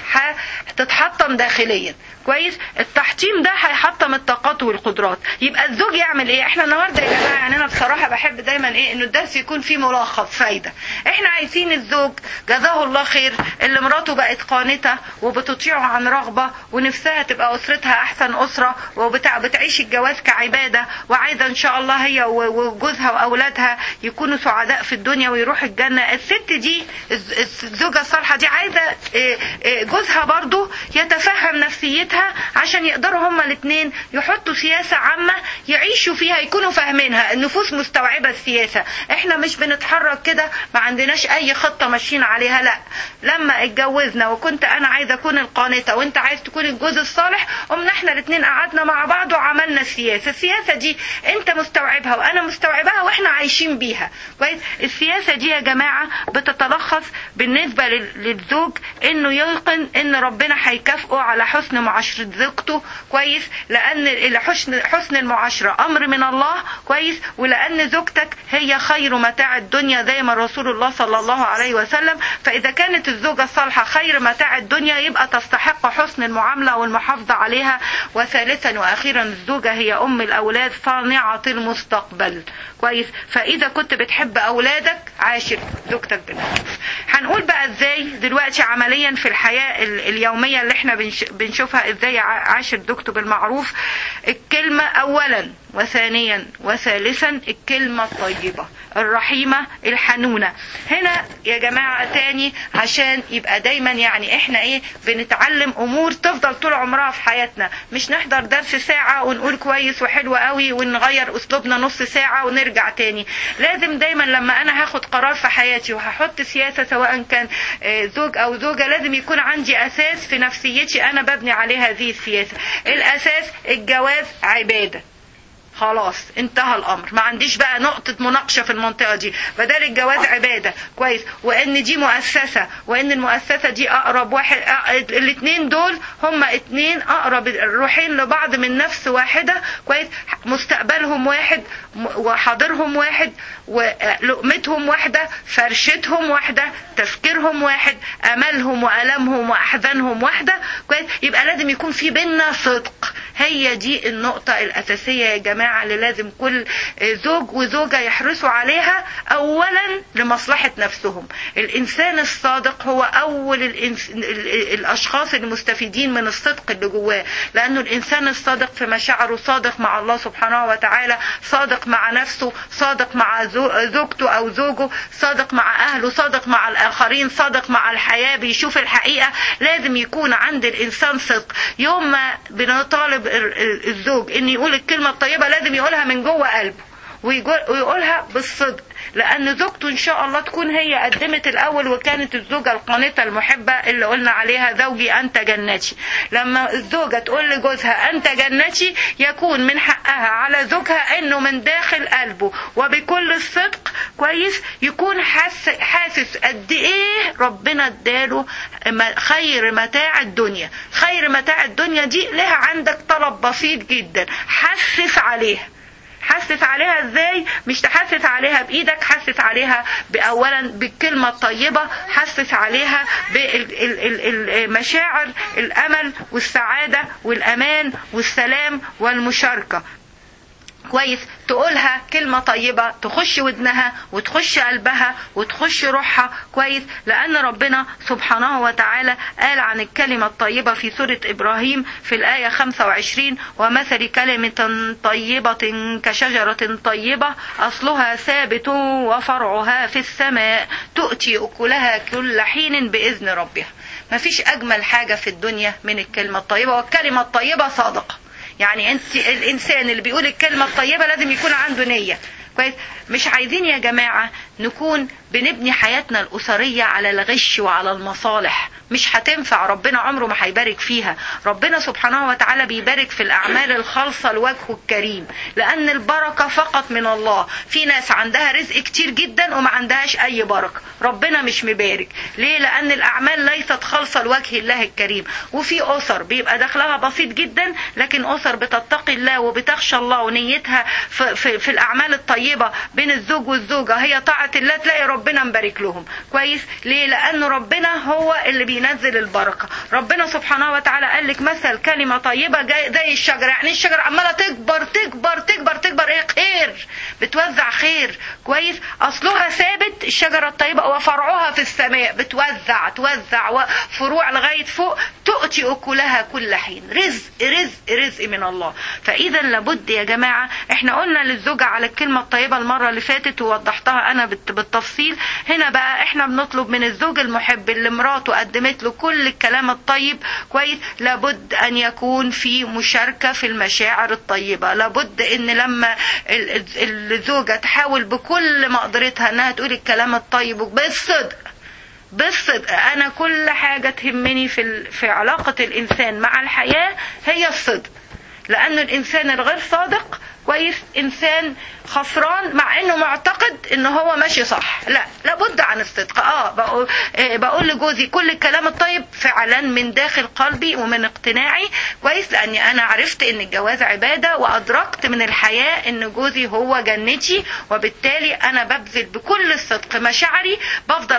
هتتحطم داخليا، كويس. التحطيم ده هيحطم الطاقات والقدرات. يبقى الزوج يعمل ايه؟ احنا النهارده يا جماعه يعني انا بصراحه بحب دايما ايه انه الدرس يكون فيه ملخص فايده. احنا عايزين الزوج جزاه الله خير اللي مراته بقت قانته وبتطيعه عن رغبه ونفسها تبقى اسرتها احسن اسره وبتعيش الجواز كعباده وعايزه ان شاء الله هي وجوزها واولادها يكونوا سعداء في الدنيا ويروحوا الجنه. الست دي الزوجه الصالحه دي عايزه جوزها برضو يتفهم نفسيتها عشان يقدروا هما الاثنين يحطوا سياسة عامة يعيشوا فيها، يكونوا فاهمينها. النفوس مستوعبة السياسة. احنا مش بنتحرك كده ما عندناش اي خطة ماشيين عليها، لا. لما اتجوزنا وكنت انا عايزة اكون القانتة وانت عايز تكون الجوز الصالح، قمنا احنا الاثنين قعدنا مع بعض وعملنا السياسة. السياسة دي انت مستوعبها وانا مستوعبها واحنا عايشين بيها، كويس. السياسة دي يا جماعة بتتلخص بالنسبة للزوج انه ييقن ان ربنا هيكافئه على حسن معاشرة زوجته، كويس، لان حسن حسن المعاشره امر من الله، كويس، ولان زوجتك هي خير متاع الدنيا زي ما رسول الله صلى الله عليه وسلم. فاذا كانت الزوجه الصالحه خير متاع الدنيا يبقى تستحق حسن المعامله والمحافظه عليها. وثالثا واخيرا الزوجه هي ام الاولاد صانعه المستقبل، كويس. فاذا كنت بتحب اولادك عاشر زوجتك بالمعروف. هنقول بقى ازاي دلوقتي عمليا في الحياه اليوميه اللي احنا بنشوفها ازاي عاشر زوجته بالمعروف. الكلمة اولا وثانيا وثالثا الكلمة الطيبة الرحيمة الحنونة. هنا يا جماعة تاني عشان يبقى دايما يعني احنا ايه بنتعلم امور تفضل طول عمرها في حياتنا، مش نحضر درس ساعة ونقول كويس وحلو قوي ونغير اسلوبنا نص ساعة ونرجع تاني. لازم دايما لما انا هاخد قرار في حياتي وهحط سياسة سواء كان زوج او زوجة لازم يكون عندي اساس في نفسيتي انا ببني عليه هذه السياسة. الاساس الجواز عبادة، خلاص انتهى الامر، ما عنديش بقى نقطة مناقشة في المنطقة دي. بدل الجواز عبادة كويس، وان دي مؤسسة، وان المؤسسة دي اقرب واحد، الاثنين دول هما اتنين اقرب الروحين لبعض من نفس واحدة كويس، مستقبلهم واحد وحاضرهم واحد ولقمتهم واحدة، فرشتهم واحدة، تفكيرهم واحد، املهم والامهم واحزانهم واحدة كويس. يبقى لازم يكون في بيننا صدق. هي دي النقطة الأساسية يا جماعة اللي لازم كل زوج وزوجة يحرصوا عليها، أولا لمصلحة نفسهم. الإنسان الصادق هو أول الإنس... الأشخاص المستفيدين من الصدق اللي جواه، لأنه الإنسان الصادق في مشاعره، صادق مع الله سبحانه وتعالى، صادق مع نفسه، صادق مع زوجته أو زوجه، صادق مع أهله، صادق مع الآخرين، صادق مع الحياة، بيشوف الحقيقة. لازم يكون عند الإنسان صدق. يوم ما بنطالب الزوج ان يقول الكلمة الطيبة لازم يقولها من جوه قلبه ويقولها بالصدق، لان زوجته ان شاء الله تكون هي قدمت الاول وكانت الزوجة القانتة المحبة اللي قلنا عليها زوجي انت جنتي. لما الزوجة تقول لجوزها انت جنتي، يكون من حقها على زوجها انه من داخل قلبه وبكل الصدق كويس يكون حاسس حاسس قد ايه ربنا اداله خير متاع الدنيا. خير متاع الدنيا دي لها عندك طلب بسيط جدا، حسس عليها. حسس عليها ازاي؟ مش تحسس عليها بايدك، حسس عليها باولا بالكلمة الطيبة، حسس عليها بالمشاعر الامل والسعادة والامان والسلام والمشاركة كويس. تقولها كلمة طيبة تخش ودنها وتخش قلبها وتخش روحها كويس، لأن ربنا سبحانه وتعالى قال عن الكلمة الطيبة في سورة إبراهيم في الآية خمسة وعشرين: ومثل كلمة طيبة كشجرة طيبة أصلها ثابت وفرعها في السماء تؤتي أكلها كل حين بإذن ربها. ما فيش أجمل حاجة في الدنيا من الكلمة الطيبة، والكلمة الطيبة صادقة. يعني انت الانسان اللي بيقول الكلمة الطيبة لازم يكون عنده نية كويس. مش عايزين يا جماعة نكون بنبني حياتنا الأسرية على الغش وعلى المصالح، مش هتنفع، ربنا عمره ما هيبارك فيها. ربنا سبحانه وتعالى بيبارك في الأعمال الخالصة لوجهه الكريم، لأن البركة فقط من الله. في ناس عندها رزق كتير جدا وما عندهاش أي بركة، ربنا مش مبارك. ليه؟ لأن الأعمال ليست خالصة لوجه الله الكريم. وفي أسر بيبقى دخلها بسيط جدا، لكن أسر بتتقي الله وبتخشى الله ونيتها في, في, في الأعمال الطيبة بين الزوج والزوجة هي طاعة الله، تلاقي ربنا مبارك لهم كويس. ليه؟ لأنه ربنا هو اللي بينزل البركة. ربنا سبحانه وتعالى قال لك مثل كلمة طيبة زي الشجرة. يعني الشجرة عمالة تكبر تكبر تكبر تكبر، ايه؟ خير، بتوزع خير كويس. أصلها ثابت الشجرة الطيبة وفرعها في السماء، بتوزع توزع فروع لغاية فوق، تؤتي أكلها كل حين. رزق رزق رزق من الله. فإذا لابد يا جماعة، احنا قلنا للزوجة على الكلمة الطيبة المرة اللي فاتت ووضحتها أنا بالتفصيل. هنا بقى احنا بنطلب من الزوج المحب اللي مراته قدمت له كل الكلام الطيب كويس، لابد أن يكون في مشاركة في المشاعر الطيبة. لابد أن لما الزوجة تحاول بكل مقدرتها أنها تقول الكلام الطيب بالصدق بالصدق. أنا كل حاجة تهمني في في علاقة الإنسان مع الحياة هي الصدق، لأن الإنسان الغير صادق كويس إنسان خسران، مع انه معتقد انه هو ماشي صح. لا، لابد عن الصدق. اه بقول, آه بقول لجوزي كل الكلام الطيب فعلا من داخل قلبي ومن اقتناعي كويس، لاني انا عرفت ان الجواز عبادة، وادركت من الحياة ان جوزي هو جنتي، وبالتالي انا ببذل بكل الصدق مشاعري، بفضل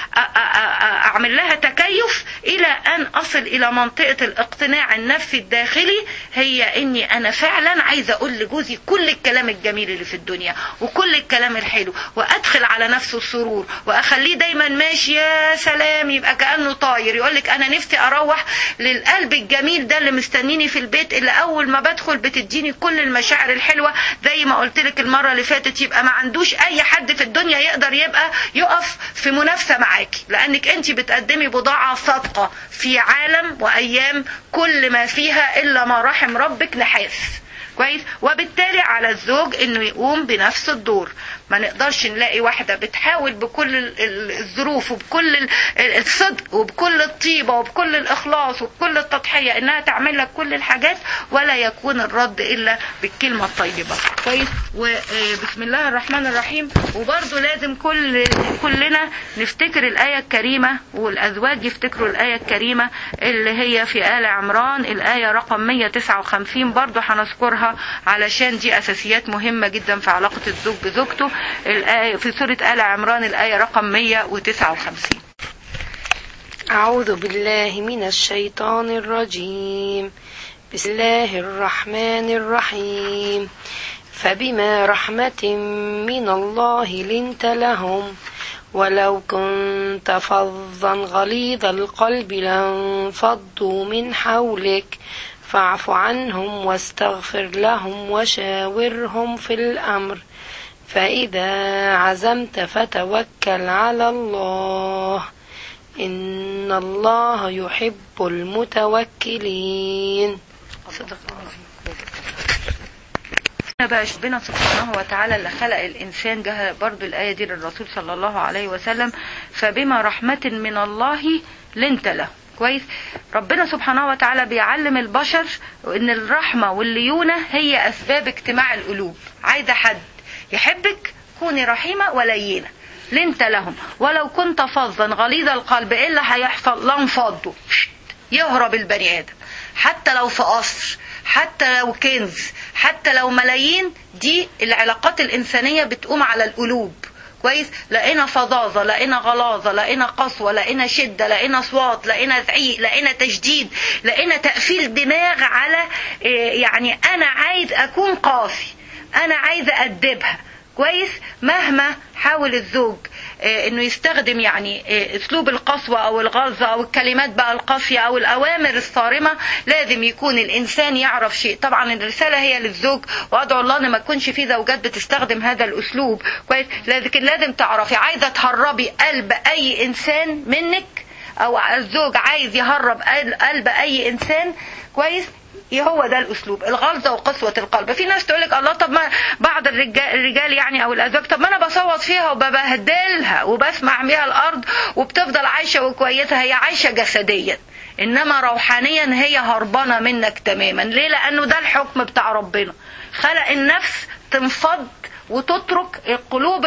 اعمل لها تكيف الى ان اصل الى منطقة الاقتناع النفسي الداخلي، هي اني انا فعلا عايزة اقول لجوزي كل الكلام الجميل اللي في الدنيا وكل الكلام الحلو، وادخل على نفسه السرور، واخليه دايما ماشي يا سلام، يبقى كأنه طاير، يقولك انا نفسي اروح للقلب الجميل ده اللي مستنيني في البيت، اللي اول ما بدخل بتديني كل المشاعر الحلوة. زي ما قلت لك المرة اللي فاتت، يبقى ما عندوش اي حد في الدنيا يقدر يبقى يقف في منافسة معاكي، لانك انت بتقدمي بضاعة صادقة في عالم وايام كل ما فيها الا ما رحم ربك نحاس كويس. وبالتالي على الزوج انه يقوم بنفس الدور. ما نقدرش نلاقي واحدة بتحاول بكل الظروف وبكل الصدق وبكل الطيبة وبكل الإخلاص وبكل التضحية إنها تعمل لك كل الحاجات ولا يكون الرد إلا بالكلمة الطيبة. كويس. وبسم الله الرحمن الرحيم. وبرضه لازم كل كلنا نفتكر الآية الكريمة والأزواج يفتكروا الآية الكريمة اللي هي في آل عمران الآية رقم مية وتسعة وخمسين، برضه هنذكرها علشان دي أساسيات مهمة جدا في علاقة الزوج بزوجته. الآية في سورة آل عمران الآية رقم مية وتسعة وخمسين. أعوذ بالله من الشيطان الرجيم. بسم الله الرحمن الرحيم. فبما رحمة من الله لنت لهم ولو كنت فظا غليظ القلب لانفضوا من حولك فاعف عنهم واستغفر لهم وشاورهم في الأمر فإذا عزمت فتوكل على الله إن الله يحب المتوكلين. صدق الله. بقى ربنا سبحانه وتعالى اللي خلق الإنسان جه برضو الآية دي للرسول صلى الله عليه وسلم فبما رحمة من الله لنت له. كويس. ربنا سبحانه وتعالى بيعلم البشر ان الرحمة والليونة هي أسباب اجتماع القلوب. عايزة حد يحبك كوني رحيمة ولينة. لنت لهم ولو كنت فظا غليظ القلب ايه اللي هيحصل؟ لانفضوا، يهرب البني آدم حتى لو في قصر، حتى لو كنز، حتى لو ملايين. دي العلاقات الإنسانية بتقوم على القلوب. كويس. لقينا فظاظة، لقينا غلاظة، لقينا قسوة، لقينا شدة، لقينا صوات، لقينا زعيق، لقينا تشديد، لقينا تقفيل دماغ على يعني أنا عايز أكون قاسي، أنا عايز أدبها. كويس. مهما حاول الزوج انه يستخدم يعني اسلوب القسوة او الغلظة او الكلمات بقى القاسية او الاوامر الصارمة، لازم يكون الانسان يعرف شيء. طبعا الرسالة هي للزوج، وادعو الله ان ما تكونش في زوجات بتستخدم هذا الاسلوب. كويس. لكن لازم تعرفي عايزة تهربي قلب اي انسان منك، او الزوج عايز يهرب قلب اي انسان. كويس. هو ده الاسلوب، الغلظه وقسوه القلب. في ناس تقول لك الله طب ما بعض الرجال, الرجال يعني او الازواج طب ما انا بصوت فيها وببهدلها وبسمع بيها الارض وبتفضل عايشه وكويسه. هي عايشه جسديا انما روحانيا هي هربانه منك تماما. ليه؟ لانه ده الحكم بتاع ربنا. خلق النفس تنفض وتترك القلوب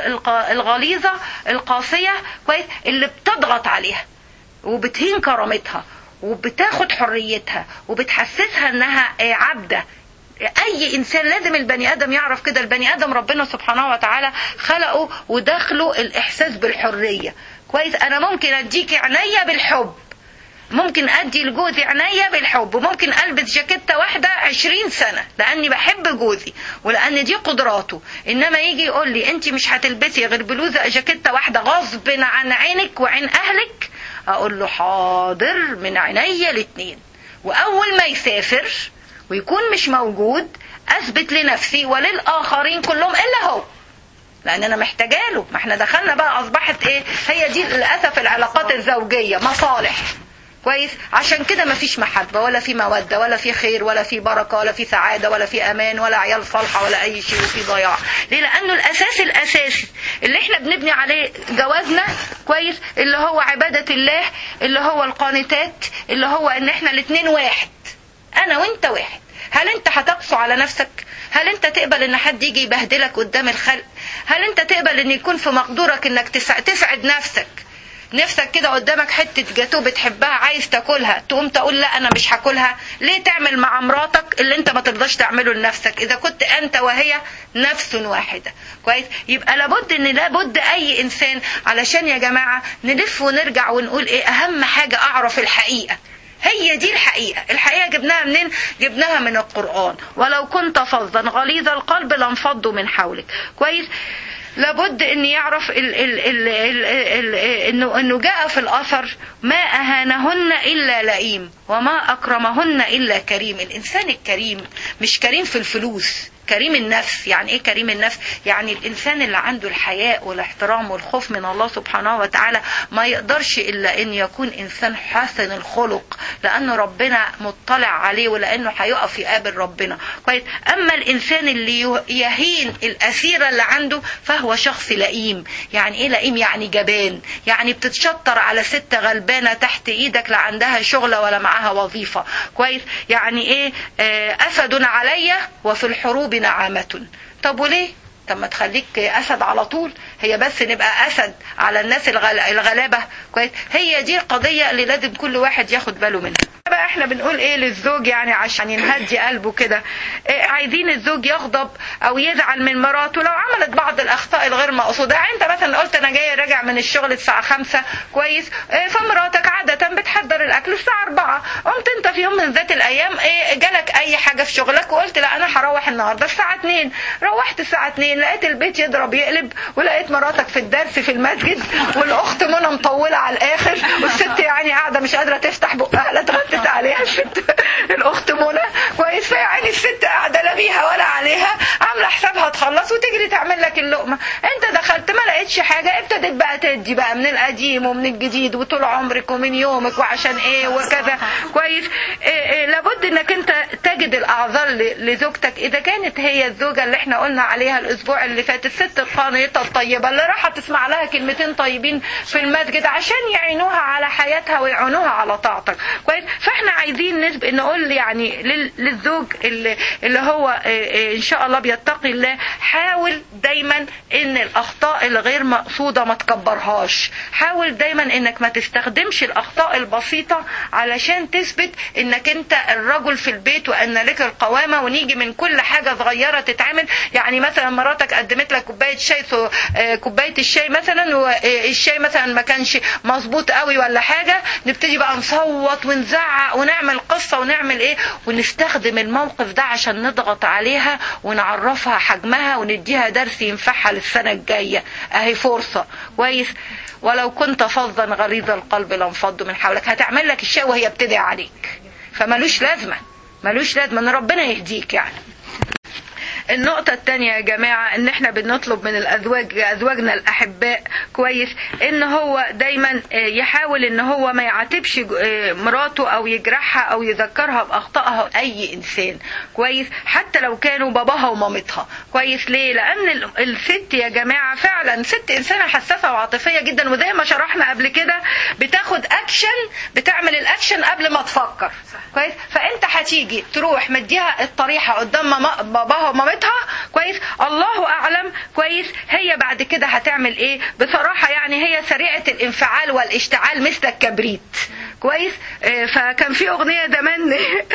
الغليظه القاسيه. كويس. اللي بتضغط عليها وبتهين كرامتها وبتاخد حريتها وبتحسسها انها عبدة. اي انسان لازم البني ادم يعرف كده. البني ادم ربنا سبحانه وتعالى خلقه ودخله الاحساس بالحرية. كويس. انا ممكن اديك عناية بالحب، ممكن ادي لجوزي عناية بالحب، وممكن البس جاكيتة واحدة عشرين سنة لاني بحب جوزي ولان دي قدراته. انما يجي يقول لي انت مش هتلبسي غير بلوزة جاكيتة واحدة غصب عن عينك وعين اهلك، اقول له حاضر من عينيا الاتنين. واول ما يسافر ويكون مش موجود اثبت لنفسي وللاخرين كلهم الا هو، لان انا محتاجاله. ما احنا دخلنا بقى اصبحت ايه؟ هي دي للاسف العلاقات الزوجية مصالح. كويس. عشان كده ما فيش محبة ولا في مودة ولا في خير ولا في بركة ولا في سعادة ولا في امان ولا عيال صالحة ولا اي شيء، وفي ضياع. ليه؟ لانه الاساس الاساسي اللي احنا بنبني عليه جوازنا كويس اللي هو عبادة الله، اللي هو القانتات، اللي هو ان احنا الاتنين واحد، انا وانت واحد. هل انت هتقسو على نفسك؟ هل انت تقبل ان حد يجي يبهدلك قدام الخلق؟ هل انت تقبل ان يكون في مقدورك انك تسعد نفسك؟ نفسك كده قدامك حتة جاتو بتحبها عايز تاكلها، تقوم تقول لا انا مش هاكلها. ليه تعمل مع مراتك اللي انت ما ترضاش تعمله لنفسك اذا كنت انت وهي نفس واحدة؟ كويس. يبقى لابد ان لابد اي انسان، علشان يا جماعة نلف ونرجع ونقول ايه اهم حاجة؟ اعرف الحقيقة. هي دي الحقيقة. الحقيقة جبناها منين؟ جبناها من القرآن. ولو كنت فظا غليظ القلب لانفضوا من حولك. كويس. لابد ان يعرف ال ال ال ال ال انه انه جاء في الاثر ما اهانهن الا لئيم وما اكرمهن الا كريم. الانسان الكريم مش كريم في الفلوس، كريم النفس. يعني ايه كريم النفس؟ يعني الانسان اللي عنده الحياء والاحترام والخوف من الله سبحانه وتعالى ما يقدرش الا ان يكون انسان حسن الخلق، لانه ربنا مطلع عليه ولانه هيقف يقابل ربنا كويس. اما الانسان اللي يهين الاسيره اللي عنده فهو شخص لئيم. يعني ايه لئيم؟ يعني جبان، يعني بتتشطر على ست غلبانه تحت ايدك لا عندها شغله ولا معاها وظيفه كويس. يعني ايه؟ آه اسد علي وفي الحروب نعامه. طب وليه؟ طب ما تخليك اسد على طول، هي بس نبقى اسد على الناس الغلابه كويس. هي دي القضيه اللي لازم كل واحد ياخد باله منها. بقى احنا بنقول ايه للزوج يعني عشان ينهدي قلبه كده؟ إيه عايزين الزوج يغضب او يزعل من مراته لو عملت بعض الاخطاء الغير مقصوده. يعني انت مثلا قلت انا جاي راجع من الشغل الساعه خمسة كويس، إيه فمراتك عاده بتحضر الاكل الساعه أربعة، قمت انت في يوم من ذات الايام ايه جالك اي حاجه في شغلك وقلت لا انا هروح النهارده الساعه اتنين. روحت الساعه اتنين لقيت البيت يضرب يقلب، ولقيت مراتك في الدرس في المسجد، والاخت منى مطوله على الاخر، والست يعني قاعده مش قادره تفتح بقها لا تغطس عليها الست الاخت منى كويس. فيعني الست قاعده لا بيها ولا عليها، عامله حسابها تخلص وتجري تعمل لك اللقمه. انت دخلت ما لقيتش حاجه، ابتدت بقى تدي بقى من القديم ومن الجديد وطول عمرك ومن يومك وعشان ايه وكذا كويس. إيه إيه لابد انك انت تجد الاعذار لزوجتك اذا كانت هي الزوجه اللي احنا قلنا عليها الاسبوع اللي فات، الست القانيطه الطيبه اللي راحت تسمع لها كلمتين طيبين في المسجد عشان يعينوها على حياتها ويعينوها على طاعتك كويس. فاحنا عايزين نسب نقول يعني للزوج اللي, اللي هو ان شاء الله بيتقي الله، حاول دايما ان الاخطاء الغير مقصوده ما تكبرهاش. حاول دايما انك ما تستخدمش الاخطاء البسيطه علشان تثبت انك انت الرجل في البيت وان لك القوامه، ونيجي من كل حاجه صغيره تتعمل. يعني مثلا مراتك قدمت لك كوبايه شاي، كوبايه الشاي مثلا والشاي مثلا ما كانش مظبوط قوي ولا حاجه، نبتدي بقى نصوت ونزعق ونعمل قصه ونعمل ايه، ونستخدم الموقف ده عشان نضغط عليها ونعرفها حجمها ونديها درس ينفعها للسنه الجايه. اهي فرصه كويس. ولو كنت فظا غليظ القلب لانفضوا من حولك. هتعمل لك الشيء وهي بتدعي عليك، فمالوش لازمه مالوش لازمه ان ربنا يهديك يعني. النقطة الثانية يا جماعة ان احنا بنطلب من الازواج ازواجنا الاحباء كويس ان هو دايما يحاول ان هو ما يعاتبش مراته او يجرحها او يذكرها باخطائها اي انسان كويس، حتى لو كانوا باباها ومامتها كويس. ليه؟ لان الست يا جماعة فعلا ست انسانة حساسة وعاطفية جدا، وزي ما شرحنا قبل كده بتاخد اكشن، بتعمل الاكشن قبل ما تفكر كويس. فانت هتيجي تروح مديها الطريحة قدام باباها ومامتها كويس، الله اعلم كويس هي بعد كده هتعمل ايه. بصراحة يعني هي سريعة الانفعال والاشتعال مثل الكبريت كويس. فكان في اغنية زمان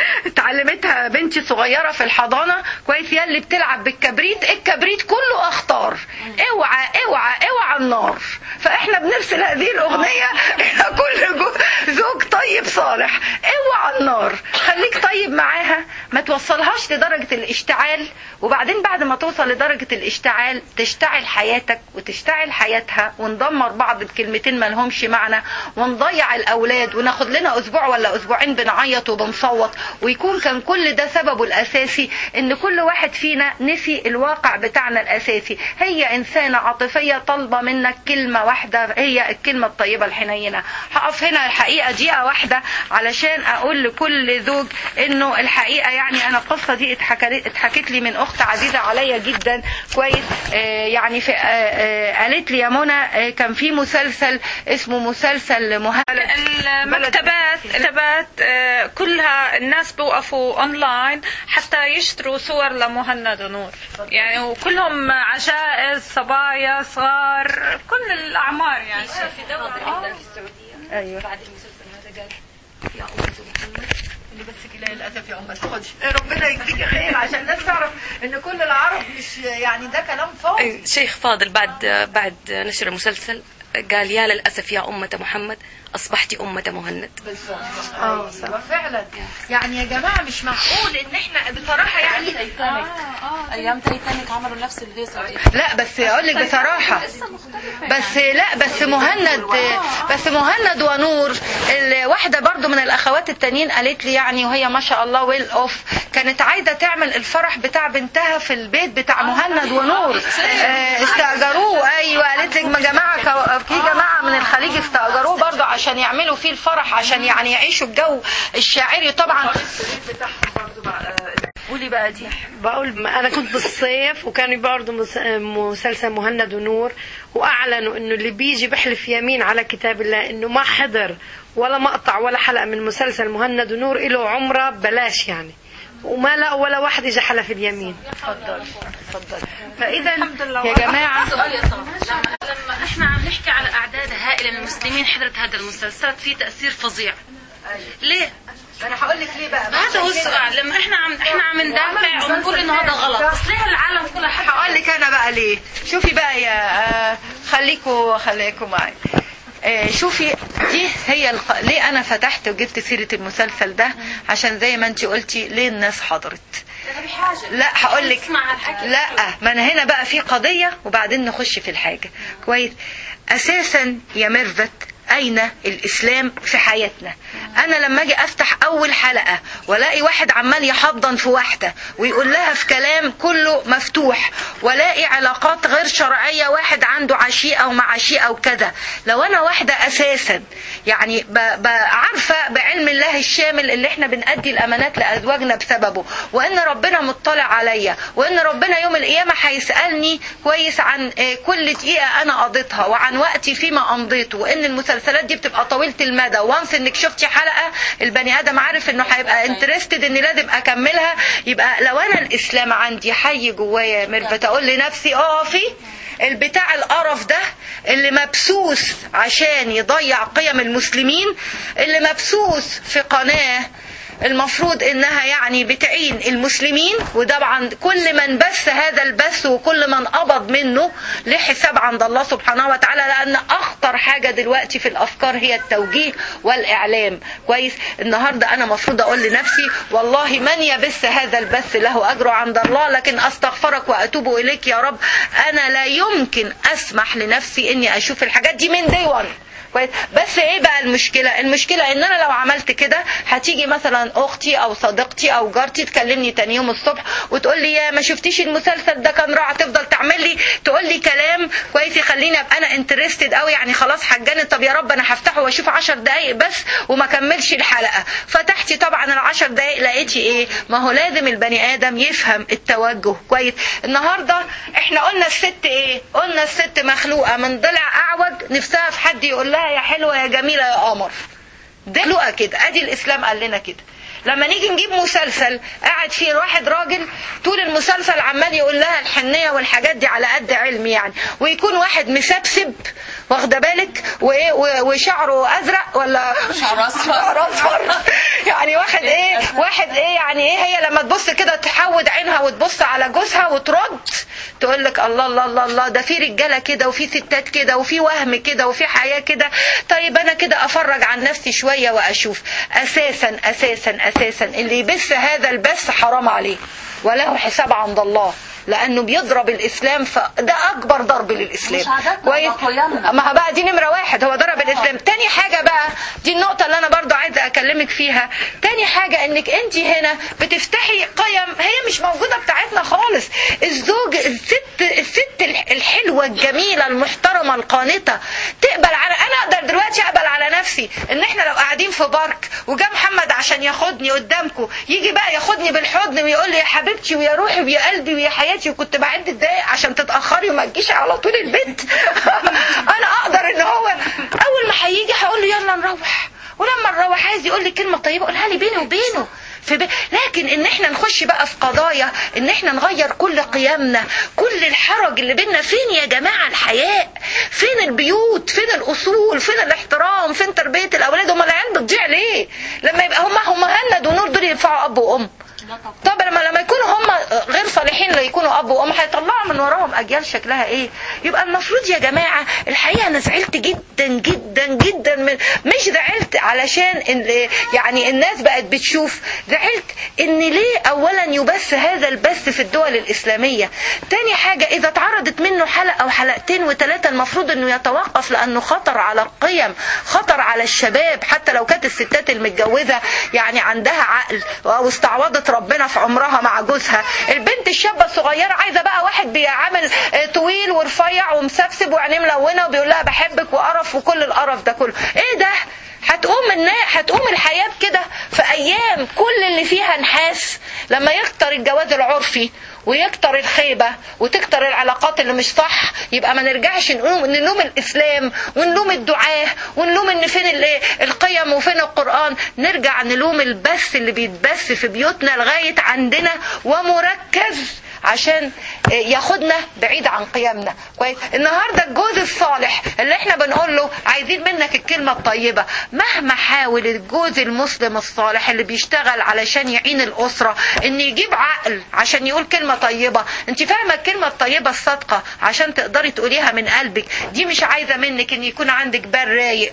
اتعلمتها بنتي صغيرة في الحضانة كويس، يلي بتلعب بالكبريت الكبريت كله اخطار، اوعى اوعى اوعى النار. فاحنا بنرسل هذه الاغنية الى كل زوج طيب صالح، اوعى النار، خليك طيب معاها، ما توصلهاش لدرجة الاشتعال، وبعدين بعد ما توصل لدرجة الاشتعال تشتعل حياتك وتشتعل حياتها، وندمر بعض بكلمتين ما لهمش معنى، ونضيع الاولاد وناخد لنا اسبوع ولا اسبوعين بنعيط وبنصوت، ويكون كان كل ده سببه الاساسي ان كل واحد فينا نسي الواقع بتاعنا الاساسي. هي انسانة عاطفية طالبة منك كلمة واحدة، هي الكلمة الطيبة الحنينة. هقف هنا الحقيقة دقيقة واحدة علشان اقول لكل زوج انه الحقيقة يعني انا القصة دي اتحكت لي من اخت عزيزة عليا جدا كويس. آه يعني في آه آه قالت لي يا منى آه كان في مسلسل اسمه مسلسل مهند. المكتبات المكتبات آه كلها الناس بوقفوا اونلاين حتى يشتروا صور لمهند ونور، يعني وكلهم عجائز صبايا صغار كل الاعمار. يعني في دولة آه. في السعودية ايوه بعد المسلسل هذا قال يا أمة محمد اللي بس كده للاسف يا امه تاخدش. ربنا يجزيك خير عشان الناس تعرف ان كل العرب مش يعني ده كلام فاضي. شيخ فاضل بعد بعد نشر المسلسل قال يا للأسف يا أمة محمد أصبحت أمة مهند. بالظبط. اه فعلا يعني يا جماعة مش معقول ان احنا بصراحة يعني آه آه ايام تايتانيك عملوا نفس الهيصة دي. لا بس اقول لك بصراحة بس لا بس مهند بس مهند ونور الواحده برضو من الاخوات التانيين قالت لي يعني وهي ما شاء الله ويل اوف كانت عايزه تعمل الفرح بتاع بنتها في البيت بتاع مهند ونور استاجروه. ايوه قالت لك يا جماعه في جماعه من الخليج استاجروه برضو عشان يعملوا فيه الفرح عشان يعني يعيشوا الجو الشاعري طبعا. قولي بقى دي. بقول انا كنت بالصيف وكانوا برضه مسلسل مهند ونور واعلنوا انه اللي بيجي بحلف يمين على كتاب الله انه ما حضر ولا مقطع ولا حلقه من مسلسل مهند ونور له عمره بلاش يعني وما لا ولا واحد اجى حلف اليمين. اتفضل اتفضل. فاذا يا جماعه لما احنا عم نحكي على اعداد هائله من المسلمين حضرت هذا المسلسل في تاثير فظيع. ليه؟ انا هقول لك ليه بقى. هذا هو السؤال. لما احنا عم احنا عم ندافع ونقول انه هذا غلط بس ليه العالم كلها هقول لك انا بقى ليه. شوفي بقى يا آه خليكوا خليكوا معي. آه شوفي دي هي الق... ليه انا فتحت وجبت سيره المسلسل ده عشان زي ما انت قلتي ليه الناس حضرت. لا هقول لك لا ما انا هنا بقى في قضيه وبعدين نخش في الحاجه كويس. اساسا يا ميرفت أين الإسلام في حياتنا؟ أنا لما أجي أفتح أول حلقة ولاقي واحد عمال يحضن في واحدة ويقول لها في كلام كله مفتوح ولاقي علاقات غير شرعية واحد عنده عشيقة ومع عشيقة وكذا. لو أنا واحدة أساسا يعني عارفة بعلم الله الشامل اللي احنا بنأدي الأمانات لأزواجنا بسببه وإن ربنا مطلع عليا وإن ربنا يوم القيامة هيسألني كويس عن كل دقيقة أنا قضيتها وعن وقتي فيما أمضيته وإن المسلسل المسلسلات دي بتبقى طويلة المدى وانس انك شفتي حلقة البني ادم عارف انه هيبقى انترستد اني لازم اكملها. يبقى لو انا الاسلام عندي حي جوايا ميرفت اقول لنفسي اقفي البتاع القرف ده اللي مبسوس عشان يضيع قيم المسلمين اللي مبسوس في قناة المفروض انها يعني بتعين المسلمين وطبعا كل من بث هذا البث وكل من قبض منه له حساب عند الله سبحانه وتعالى لان اخطر حاجة دلوقتي في الافكار هي التوجيه والاعلام كويس. النهاردة انا مفروض اقول لنفسي والله من يبث هذا البث له اجره عند الله لكن استغفرك واتوب اليك يا رب. انا لا يمكن اسمح لنفسي اني اشوف الحاجات دي من دي وان بس ايه بقى المشكلة؟ المشكلة ان انا لو عملت كده هتيجي مثلا اختي او صديقتي او جارتي تكلمني تاني يوم الصبح وتقول لي يا ما شفتيش المسلسل ده كان رائع تفضل تعمل لي تقول لي كلام كويس يخليني ابقى انا انترستد قوي يعني خلاص هتجنن. طب يا رب انا هفتحه واشوف عشر دقايق بس وما كملش الحلقة. فتحتي طبعا العشر دقايق لقيتي ايه؟ ما هو لازم البني ادم يفهم التوجه كويس. النهاردة احنا قلنا الست ايه؟ قلنا الست مخلوقة من ضلع اعوج نفسها في حد يقول لها يا حلوة يا جميلة يا قمر. ده لقى كده ادي الاسلام قال لنا كده. لما نيجي نجيب مسلسل قاعد فيه واحد راجل طول المسلسل عمال يقول لها الحنية والحاجات دي على قد علمي يعني ويكون واحد مسبسب واخده بالك وايه وشعره ازرق ولا شعره اصفر اصفر يعني واحد ايه واحد ايه يعني ايه هي لما تبص كده تحود عينها وتبص على جوزها وترد تقول لك الله الله الله الله ده في رجاله كده وفي ستات كده وفي وهم كده وفي حياه كده. طيب انا كده افرج عن نفسي شويه واشوف. اساسا اساسا اساسا اللي يبث هذا البث حرام عليه وله حساب عند الله لانه بيضرب الاسلام فده اكبر ضرب للاسلام كويس. ما بقى دي نمره واحد هو ضرب الاسلام. تاني حاجه بقى دي النقطه اللي انا برضو عايزه اكلمك فيها. تاني حاجه انك انت هنا بتفتحي قيم هي مش موجوده بتاعتنا خالص. الزوج الست الست الحلوه الجميله المحترمه القانته تقبل على انا اقدر دلوقتي اقبل على نفسي ان احنا لو قاعدين في بارك وجا محمد عشان ياخدني قدامكم يجي بقى ياخدني بالحضن ويقول لي يا حبيبتي ويا روحي ويا قلبي ويا حياتي وكنت بعد الدقايق عشان تتاخري وما تجيش على طول البيت. انا اقدر ان هو اول ما هيجي هقول له يلا نروح ولما نروح عايز يقول لي كلمه طيبه قولها لي بيني وبينه في بي... لكن ان احنا نخش بقى في قضايا ان احنا نغير كل قيمنا كل الحرج اللي بينا. فين يا جماعه الحياء؟ فين البيوت؟ فين الاصول؟ فين الاحترام؟ فين تربيه الاولاد؟ هم العيال بتضيع ليه لما يبقى هم هم مهند ونور دول ينفعوا اب وام؟ طب لما لما يكونوا هم غير صالحين لا يكونوا اب وام هيطلعوا من وراهم اجيال شكلها ايه؟ يبقى المفروض يا جماعه الحقيقه انا زعلت جدا جدا جدا من مش زعلت علشان إن يعني الناس بقت بتشوف، زعلت ان ليه اولا يبث هذا البث في الدول الاسلاميه. تاني حاجه اذا اتعرضت منه حلقه او حلقتين وثلاثه المفروض انه يتوقف، لانه خطر على القيم، خطر على الشباب. حتى لو كانت الستات المتجوزه يعني عندها عقل او استعوضت ربنا في عمرها مع جوزها، البنت الشابه الصغيره عايزه بقى واحد بيعمل طويل ورفيع ومسبسب وعينيه ملونه وبيقول لها بحبك وقرف وكل القرف ده كله. ايه ده؟ هتقوم النا... هتقوم الحياه كده في ايام كل اللي فيها نحاس، لما يكتر الجواز العرفي ويكتر الخيبة وتكتر العلاقات اللي مش صح، يبقى ما نرجعش نقوم نلوم الإسلام ونلوم الدعاة ونلوم ان فين القيم وفين القرآن، نرجع نلوم البث اللي بيتبث في بيوتنا لغاية عندنا ومركز عشان ياخدنا بعيد عن قيمنا. كويس؟ النهارده الجوز الصالح اللي احنا بنقول له عايزين منك الكلمه الطيبه، مهما حاول الجوز المسلم الصالح اللي بيشتغل علشان يعين الاسره ان يجيب عقل عشان يقول كلمه طيبه، انت فاهمه الكلمه الطيبه الصادقه عشان تقدري تقوليها من قلبك، دي مش عايزه منك ان يكون عندك بال رايق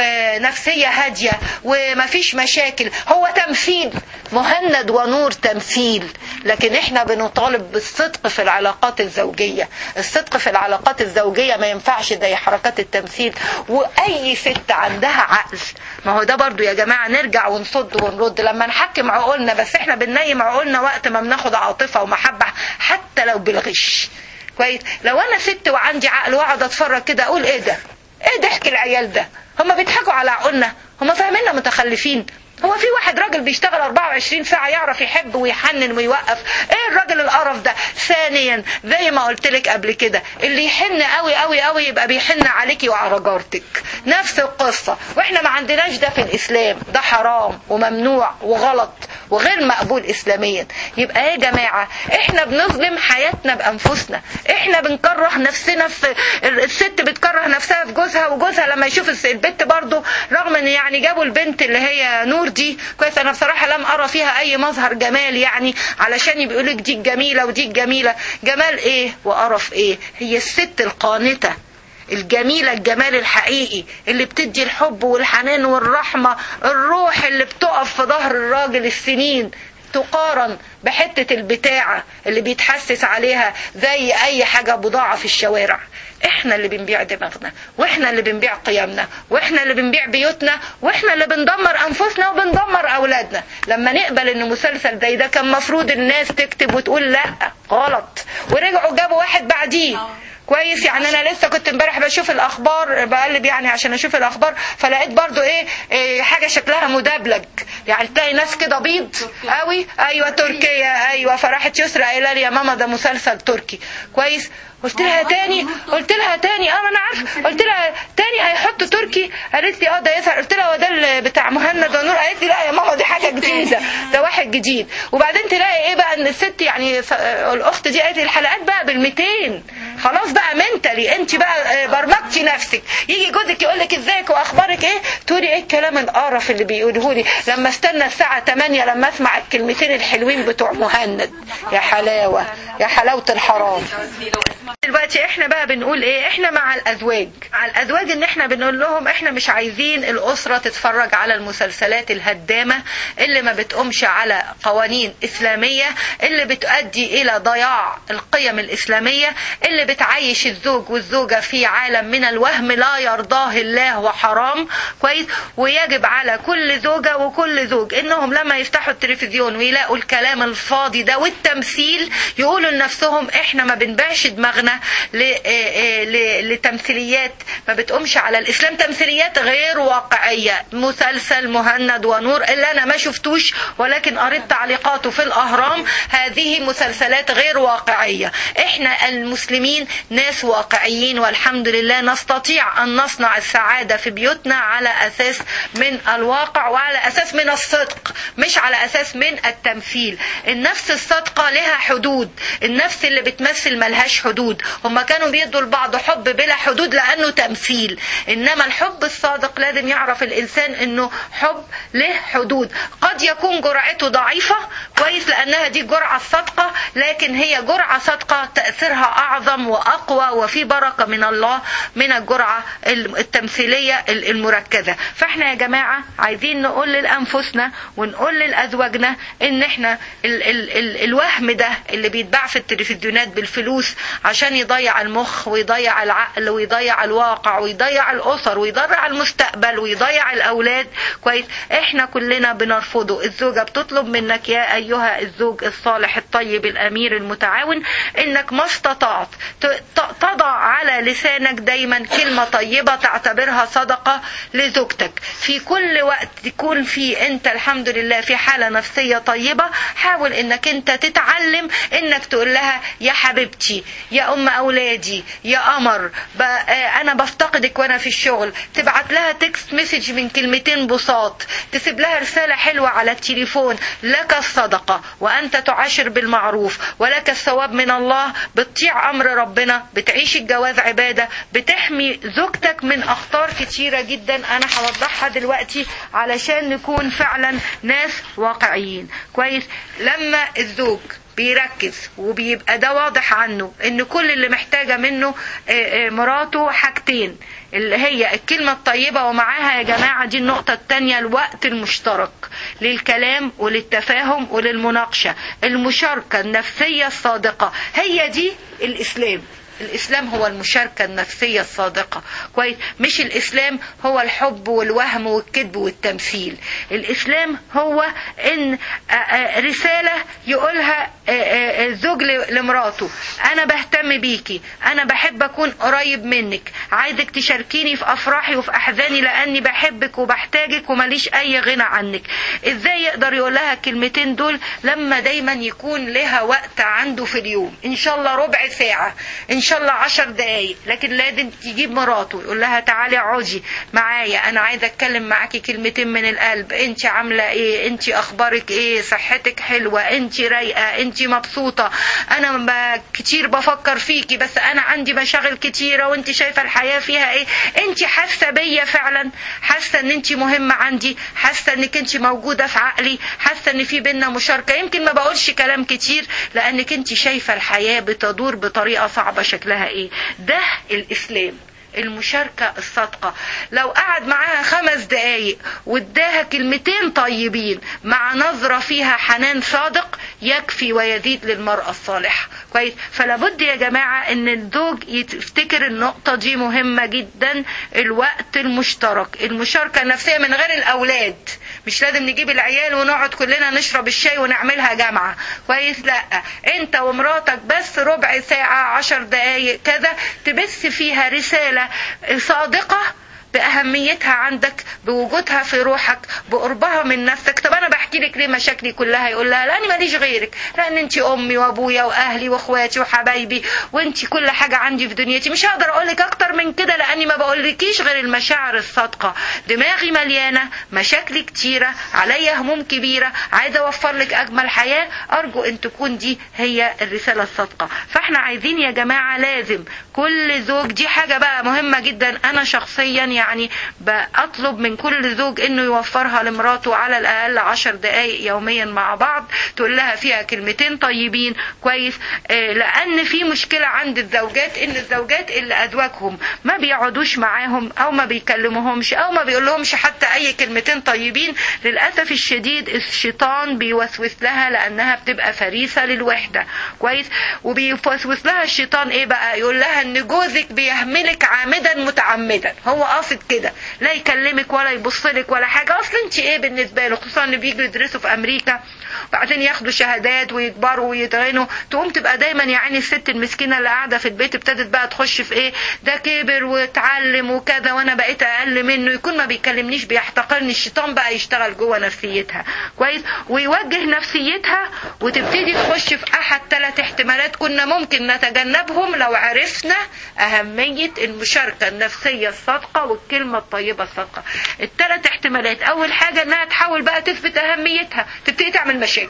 ونفسيه هاديه ومفيش مشاكل. هو تمثيل، مهند ونور تمثيل، لكن احنا بنطالب بالصدق في العلاقات الزوجية. الصدق في العلاقات الزوجية ما ينفعش زي حركات التمثيل. وأي ست عندها عقل، ما هو ده برضو يا جماعة نرجع ونصد ونرد لما نحكم عقولنا، بس احنا بننيم عقولنا وقت ما بناخد عاطفة ومحبة حتى لو بالغش. كويس؟ لو أنا ست وعندي عقل واقعد أتفرج كده أقول إيه ده؟ إيه ضحك العيال ده؟ هما بيضحكوا على عقولنا؟ هما فاهميننا متخلفين؟ هو في واحد راجل بيشتغل أربعة وعشرين ساعة يعرف يحب ويحنن ويوقف؟ ايه الراجل القرف ده؟ ثانيا زي ما قلت لك قبل كده، اللي يحن قوي قوي قوي يبقى بيحن عليكي وعلى جارتك، نفس القصة. واحنا ما عندناش ده في الاسلام، ده حرام وممنوع وغلط وغير مقبول اسلاميا. يبقى ايه يا جماعة؟ احنا بنظلم حياتنا بانفسنا، احنا بنكره نفسنا في الست بتكره نفسها في جوزها، وجوزها لما يشوف البنت برضو رغم ان يعني جابوا البنت اللي هي نور دي كويس، انا بصراحة لم ارى فيها اي مظهر جمال يعني علشان يقولك دي الجميلة ودي الجميلة. جمال ايه وقرف ايه؟ هي الست القانتة الجميلة الجمال الحقيقي اللي بتدي الحب والحنان والرحمة، الروح اللي بتقف في ظهر الراجل السنين، تقارن بحتة البتاعة اللي بيتحسس عليها زي اي حاجة بضاعة في الشوارع. احنا اللي بنبيع دماغنا، واحنا اللي بنبيع قيمنا، واحنا اللي بنبيع بيوتنا، واحنا اللي بندمر انفسنا وبندمر اولادنا. لما نقبل ان مسلسل زي ده كان مفروض الناس تكتب وتقول لا غلط، ورجعوا جابوا واحد بعديه. كويس؟ يعني انا لسه كنت امبارح بشوف الاخبار، بقلب يعني عشان اشوف الاخبار، فلقيت برضو ايه, إيه حاجه شكلها مدبلج، يعني تلاقي ناس كده بيض قوي. ايوه تركيا، ايوه. فراحت يسرى قايله لي يا ماما ده مسلسل تركي. كويس؟ قلت لها تاني قلت لها تاني اه انا عارف قلت لها تاني هيحطوا تركي؟ قالت لي اه ده يسهل. قلت لها هو ده بتاع مهند ونور؟ قالت لي لا يا ماما دي حاجه جديده، ده واحد جديد. وبعدين تلاقي ايه بقى ان الست يعني الاخت دي قالت لي الحلقات بقى بالميتين، خلاص بقى منتلي انت بقى برمجتي نفسك. يجي جوزك يقول لك ازيك واخبارك ايه، تقولي ايه الكلام القرف اللي بيقوله لي لما استنى الساعه تمانية لما اسمع الكلمتين الحلوين بتوع مهند. يا حلاوه يا حلاوه الحرام. دلوقتي احنا بقى بنقول ايه؟ احنا مع الازواج، مع الازواج ان احنا بنقول لهم احنا مش عايزين الاسره تتفرج على المسلسلات الهدامه اللي ما بتقومش على قوانين اسلاميه، اللي بتؤدي الى ضياع القيم الاسلاميه، اللي بتعيش الزوج والزوجه في عالم من الوهم لا يرضاه الله وحرام. كويس؟ ويجب على كل زوجه وكل زوج انهم لما يفتحوا التلفزيون ويلاقوا الكلام الفاضي ده والتمثيل يقولوا لنفسهم احنا ما بنبيعش دماغنا لتمثيليات ما بتقومش على الإسلام، تمثيليات غير واقعية. مسلسل مهند ونور اللي أنا ما شفتوش ولكن قريت تعليقاته في الأهرام، هذه مسلسلات غير واقعية. احنا المسلمين ناس واقعيين والحمد لله، نستطيع أن نصنع السعادة في بيوتنا على أساس من الواقع وعلى أساس من الصدق، مش على أساس من التمثيل. النفس الصادقة لها حدود، النفس اللي بتمثل ملهاش حدود. حدود. هما كانوا بيدوا لبعض حب بلا حدود لانه تمثيل، انما الحب الصادق لازم يعرف الانسان انه حب له حدود. قد يكون جرعته ضعيفة كويس لانها دي الجرعة الصادقة، لكن هي جرعة صادقة تأثيرها اعظم واقوى وفي بركة من الله من الجرعة التمثيلية المركزة. فاحنا يا جماعة عايزين نقول لأنفسنا ونقول لأزواجنا ان احنا ال ال ال الوهم ده اللي بيتباع في التلفزيونات بالفلوس عشان يضيع المخ ويضيع العقل ويضيع الواقع ويضيع الأسر ويضيع المستقبل ويضيع الأولاد كويس، احنا كلنا بنرفضه. الزوجة بتطلب منك يا أيها الزوج الصالح الطيب الأمير المتعاون انك ما استطعت تضع على لسانك دايما كلمة طيبة تعتبرها صدقة لزوجتك. في كل وقت تكون في انت الحمد لله في حالة نفسية طيبة، حاول انك انت تتعلم انك تقول لها يا حبيبتي، يا ام اولادي، يا قمر، انا بفتقدك وانا في الشغل. تبعت لها تكست مسج من كلمتين بساط، تسيب لها رسالة حلوة على التليفون، لك الصدقة وانت تعاشر بالمعروف ولك الثواب من الله، بتطيع امر ربنا، بتعيش الجواز عبادة، بتحمي زوجتك من اخطار كتيرة جدا انا هوضحها دلوقتي علشان نكون فعلا ناس واقعيين كويس. لما الزوج بيركز وبيبقى ده واضح عنه ان كل اللي محتاجة منه مراته حاجتين، اللي هي الكلمة الطيبة ومعاها يا جماعة دي النقطة التانية الوقت المشترك للكلام وللتفاهم وللمناقشة، المشاركة النفسية الصادقة، هي دي الإسلام. الإسلام هو المشاركة النفسية الصادقة كويس، مش الإسلام هو الحب والوهم والكذب والتمثيل. الإسلام هو إن رسالة يقولها الزوج لمراته، أنا بهتم بيكي، أنا بحب أكون قريب منك، عايزك تشاركيني في أفراحي وفي أحزاني لأني بحبك وبحتاجك ومليش أي غنى عنك. إزاي يقدر يقولها الكلمتين دول؟ لما دايما يكون لها وقت عنده في اليوم، إن شاء الله ربع ساعة، إن شاء الله عشر دقايق، لكن لازم تجيب مراته يقول لها تعالي اقعدي معايا، انا عايزه اتكلم معاكي كلمتين من القلب، انت عامله ايه، انت اخبارك ايه، صحتك حلوه، انت رايقه، انت مبسوطه، انا كتير بفكر فيكي بس انا عندي مشاغل كتيره وانت شايفه الحياه فيها ايه، انت حاسه بيا فعلا، حاسه ان انت مهمه عندي، حاسه انك انت موجوده في عقلي، حاسه ان في بينا مشاركه. يمكن ما بقولش كلام كتير لانك انت شايفه الحياه بتدور بطريقه صعبه شكلها ايه. ده الإسلام، المشاركة الصادقة. لو قعد معاها خمس دقايق واداها كلمتين طيبين مع نظرة فيها حنان صادق يكفي ويزيد للمرأة الصالحة كويس. فلابد يا جماعة ان الزوج يفتكر النقطة دي مهمة جدا، الوقت المشترك، المشاركة النفسية من غير الأولاد. مش لازم نجيب العيال ونقعد كلنا نشرب الشاي ونعملها جامعة كويس، لا، انت ومراتك بس ربع ساعة، عشر دقايق كذا، تبث فيها رسالة صادقة بأهميتها عندك، بوجودها في روحك، بقربها من نفسك. طب انا بحكي لك ليه مشاكلي كلها؟ يقول لها لاني ماليش غيرك، لان انت امي وابويا واهلي واخواتي وحبايبي وانت كل حاجه عندي في دنيتي، مش هقدر اقول لك اكتر من كده لاني ما بقولكيش غير المشاعر الصادقه. دماغي مليانه، مشاكلي كتيره، عليا هموم كبيره، عايزه اوفر لك اجمل حياه، ارجو ان تكون دي هي الرساله الصادقه. فاحنا عايزين يا جماعه لازم كل زوج، دي حاجه بقى مهمه جدا، انا شخصيا يعني بأطلب من كل زوج انه يوفرها لمراته على الاقل عشر دقايق يوميا مع بعض، تقول لها فيها كلمتين طيبين كويس. لان في مشكلة عند الزوجات ان الزوجات اللي ازواجهم ما بيقعدوش معاهم او ما بيكلموهمش او ما بيقولهمش حتى اي كلمتين طيبين، للأسف الشديد الشيطان بيوسوس لها لانها بتبقى فريسة للوحدة كويس. وبيوسوس لها الشيطان ايه بقى؟ يقول لها ان جوزك بيهملك عامدا متعمدا، هو قاصد كده، لا يكلمك ولا يبصلك ولا حاجة، اصلا انت ايه بالنسبة له؟ خصوصا اللي بيجوا يدرسوا في امريكا وبعدين ياخدوا شهادات ويكبروا ويتغنوا، تقوم تبقى دايما يعني الست المسكينة اللي قاعدة في البيت ابتدت بقى تخش في ايه، ده كبر وتعلم وكذا وانا بقيت اقل منه، يكون ما بيكلمنيش بيحتقرني. الشيطان بقى يشتغل جوه نفسيتها كويس ويوجه نفسيتها وتبتدي تخش في احد ثلاث احتمالات كنا ممكن نتجنبهم لو عرفنا اهمية المشاركة النفسية الصادقة والكلمة الطيبة الصادقة. الثلاث احتمالات، اول حاجة انها تحاول بقى تثبت اهميتها، تبتدي تعمل مشاكل،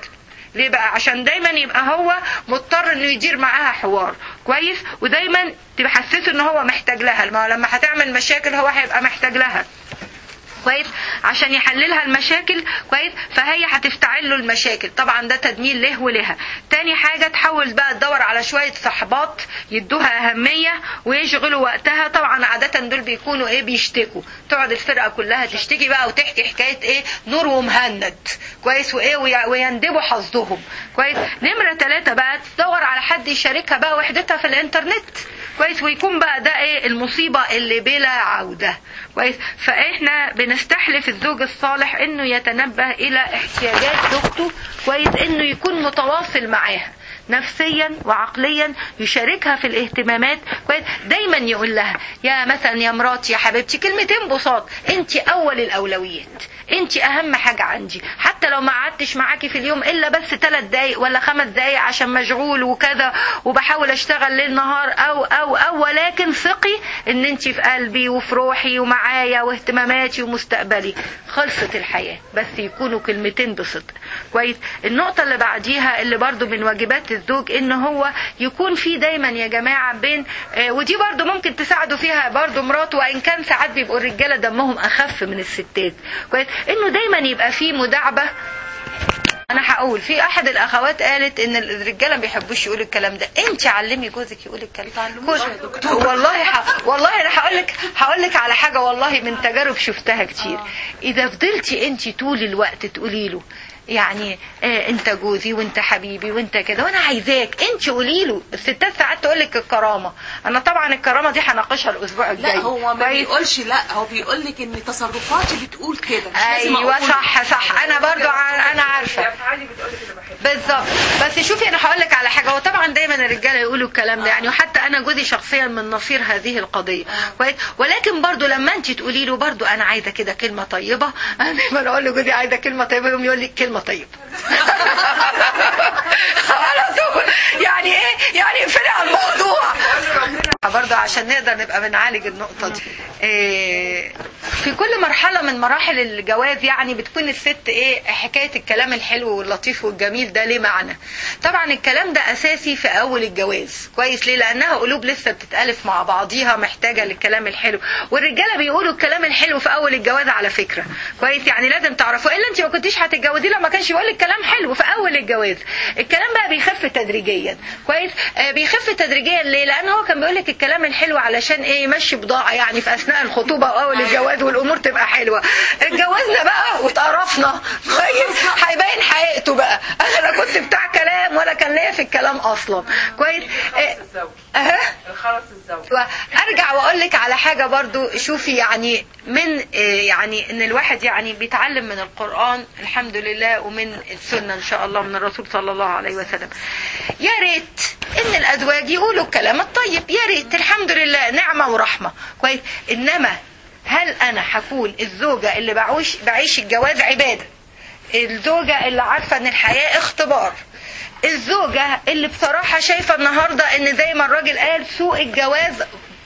ليه بقى؟ عشان دايما يبقى هو مضطر انه يدير معاها حوار كويس، ودايما تحسسه ان هو محتاج لها. ما هو لما هتعمل مشاكل هو هيبقى محتاج لها كويس عشان يحللها المشاكل كويس، فهي هتفتعل له المشاكل. طبعا ده تدمير له ولها. تاني حاجة تحاول بقى تدور على شوية صحبات يدوها أهمية ويشغلوا وقتها. طبعا عادة دول بيكونوا ايه بيشتكوا، تقعد الفرقة كلها تشتكي بقى وتحكي حكاية ايه نور ومهند كويس وايه ويندبوا حظهم كويس. نمرة ثلاثة بقى تدور على حد يشاركها بقى وحدتها في الانترنت كويس، ويكون بقى ده ايه المصيبة اللي بلا عودة كويس. فاحنا بنستحلف الزوج الصالح انه يتنبه الى احتياجات زوجته كويس، انه يكون متواصل معاها نفسيا وعقليا، يشاركها في الاهتمامات كويس. دايما يقول لها يا مثلا يا مراتي يا حبيبتي كلمتين بساط، انت اول الاولويات، انت اهم حاجة عندي، حتى لو ما قعدتش معاكي في اليوم الا بس ثلاث دقايق ولا خمس دقايق عشان مشغول وكذا وبحاول اشتغل ليل نهار او او او ولكن ثقي ان انت في قلبي وفي روحي ومعايا واهتماماتي ومستقبلي. خلصت الحياة، بس يكونوا كلمتين بصدق كويس. النقطة اللي بعديها اللي برضو من واجبات الزوج ان هو يكون في دايما يا جماعة بين آه ودي برضو ممكن تساعدوا فيها برضو مراته، وان كان ساعات بيبقوا الرجالة دمهم اخف من الستات كويس، انه دايما يبقى فيه مداعبة. انا هقول في احد الاخوات قالت ان الرجاله ما بيحبوش يقولوا الكلام ده، انت علمي جوزك يقول الكلام ده. والله ح... والله انا هقول لك هقول لك على حاجه والله من تجارب شفتها كتير. اذا فضلتي انت طول الوقت تقولي له يعني آه انت جوزي وانت حبيبي وانت كده وانا عايزاك، انت قولي له. الستات ساعات تقول لك الكرامه، انا طبعا الكرامه دي هناقشها الاسبوع الجاي. لا هو ما بيقولش، لا هو بيقول لك ان تصرفاتي بتقول كده. ايوه صح صح، انا برضو انا عارفه بالظبط. بس شوفي انا هقول لك على حاجه، هو طبعا دايما الرجاله يقولوا الكلام ده يعني، وحتى انا جوزي شخصيا من نصير هذه القضيه كويس، ولكن برضو لما انت تقولي له برضو انا عايزه كده كلمه طيبه، انا دايما اقول له جوزي عايزه كلمه طيبه، يقوم يقول لي كلمه طيب على طول. يعني ايه يعني اقفلي على الموضوع برضه عشان نقدر نبقى بنعالج النقطه دي. إيه في كل مرحله من مراحل الجواز يعني بتكون الست ايه حكايه الكلام الحلو واللطيف والجميل ده ليه معنى. طبعا الكلام ده اساسي في اول الجواز كويس، ليه؟ لانها قلوب لسه بتتالف مع بعضيها محتاجه للكلام الحلو، والرجاله بيقولوا الكلام الحلو في اول الجواز على فكره كويس، يعني لازم تعرفوا الا انت ما كنتيش هتتجوزي لما كانش يقول لك كلام حلو في اول الجواز. الكلام بقى بيخف تدريجيا كويس، آه بيخف تدريجيا ليه؟ لان هو كان بيقول لك الكلام الحلو علشان ايه يمشي بضاعه يعني في اثناء الخطوبه واول الجواز والامور تبقى حلوه. اتجوزنا بقى واتقرفنا كويس، هيبين حقيقته بقى، انا لا كنت بتاع كلام ولا كان ليا في الكلام اصلا كويس. اه الخرس الزوج. ارجع واقول لك على حاجه برضو، شوفي يعني من يعني ان الواحد يعني بيتعلم من القران الحمد لله ومن السنه ان شاء الله من الرسول صلى الله عليه وسلم. يا ريت ان الازواج يقولوا الكلام الطيب، يا ريت، الحمد لله نعمه ورحمه كويس. انما هل انا هكون الزوجه اللي بعيش بعيش الجواز عباده، الزوجه اللي عارفه ان الحياه اختبار، الزوجة اللي بصراحة شايفة النهاردة ان زي ما الراجل قال سوق الجواز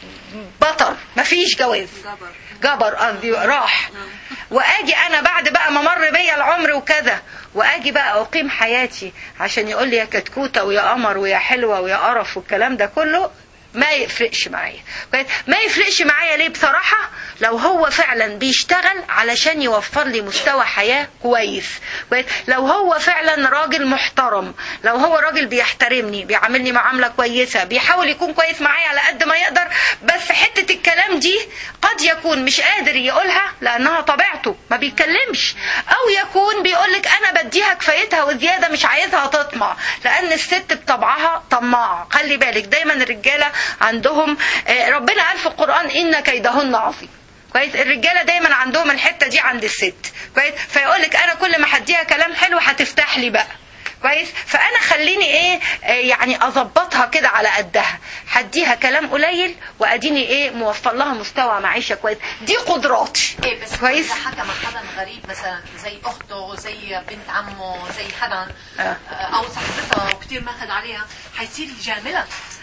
بطر، مفيش جواز، جبر قصدي راح، واجي انا بعد بقى ما مر بيا العمر وكذا واجي بقى اقيم حياتي عشان يقول لي يا كتكوتة ويا قمر ويا حلوة ويا قرف والكلام ده كله، ما يفرقش معايا. ما يفرقش معايا ليه؟ بصراحة لو هو فعلا بيشتغل علشان يوفر لي مستوى حياة كويس، لو هو فعلا راجل محترم، لو هو راجل بيحترمني بيعاملني معاملة كويسة، بيحاول يكون كويس معايا على قد ما يقدر، بس حتة الكلام دي قد يكون مش قادر يقولها لأنها طبيعته ما بيتكلمش، أو يكون بيقولك أنا بديها كفايتها وزيادة مش عايزها تطمع، لأن الست بطبعها طماعة. خلي بالك دايما الرجالة عندهم ربنا قال في القرآن إن كيدهن عظيم كويس، الرجالة دايما عندهم الحتة دي عند الست كويس، فيقولك أنا كل ما هديها كلام حلو هتفتح لي بقى كويس، فأنا خليني إيه يعني أظبطها كده على قدها، هديها كلام قليل وأديني إيه موفر لها مستوى معيشة كويس، دي قدراتي إيه بس كويس. حكى مع حدا غريب مثلا زي أخته زي بنت عمه زي حدا آه. أو صاحبتها وكتير ماخد عليها، هيصير يجاملها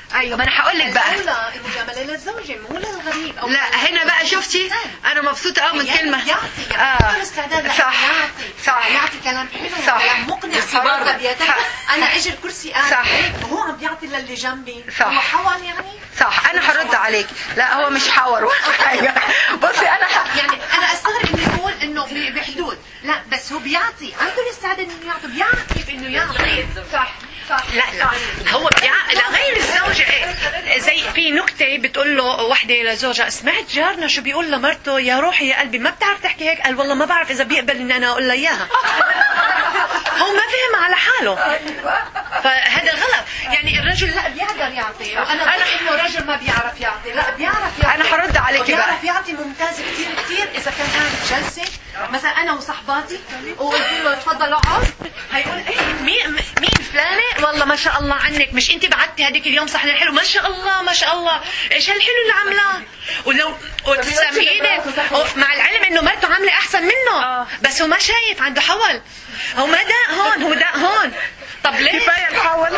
ايوه ما انا هقول لك بقى الاولى المجامله للزوجه مو للغريب أو لا هنا بقى شفتي انا مبسوطه قوي من كلمه يعطي اه الاستعداد صح يعطي صح يعطي كلام حلو صح. كلام مقنع صراحه بيتك انا اجى الكرسي قاعد صح. وهو عم بيعطي للي جنبي صح. هو حول يعني صح انا هرد عليك لا هو مش حور ولا حاجه بصي انا ح... يعني انا استغرب انه يقول انه ب- بحدود لا بس هو بيعطي عنده الاستعداد انه يعطي بيعرف كيف انه يعطي صح صح لا لا هو بيع... لغير الزوجة إيه، زي في نكتة بتقول له وحدة لزوجها سمعت جارنا شو بيقول لمرته يا روحي يا قلبي ما بتعرف تحكي هيك قال والله ما بعرف إذا بيقبل إني أنا أقول له إياها هو ما فهم على حاله فهذا غلط يعني الرجل لا بيقدر يعطي وانا انا انه رجل ما بيعرف يعطي لا بيعرف يعطي انا هرد عليكي بقى بيعرف يعطي ممتاز كثير كثير اذا كان قاعد جلسه مثلا انا وصحباتي وقلت له تفضل اقعد هيقول ايه مين مين فلانة والله ما شاء الله عنك مش انت بعتي هذيك اليوم صحن الحلو ما شاء الله ما شاء الله ايش هالحلو اللي عاملاه ولو وتسامحيني مع العلم انه مرته عامله احسن منه بس هو ما شايف عنده حول هو ما دا هون هو دا هون طب ليه كفايه الحول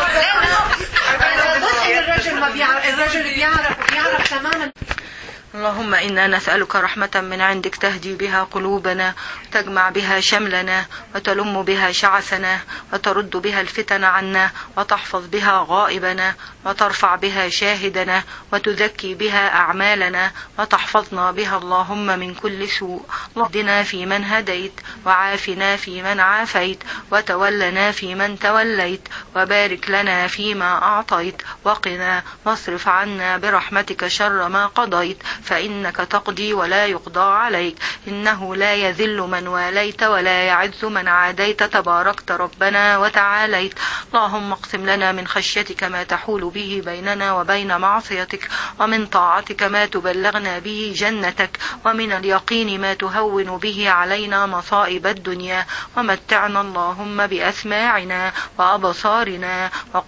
بس الرجل ما بيعرف الرجل بيعرف بيعرف تماما اللهم إنا نسألك رحمة من عندك تهدي بها قلوبنا وتجمع بها شملنا وتلم بها شعثنا وترد بها الفتن عنا وتحفظ بها غائبنا وترفع بها شاهدنا وتزكي بها أعمالنا وتحفظنا بها اللهم من كل سوء. اهدنا في من هديت وعافنا في من عافيت وتولنا في من توليت وبارك لنا فيما أعطيت وقنا واصرف عنا برحمتك شر ما قضيت فإنك تقضي ولا يقضى عليك إنه لا يذل من واليت ولا يعز من عاديت تباركت ربنا وتعاليت. اللهم اقسم لنا من خشيتك ما تحول به بيننا وبين معصيتك ومن طاعتك ما تبلغنا به جنتك ومن اليقين ما تهون به علينا مصائب الدنيا ومتعنا اللهم بأسماعنا وأبصارنا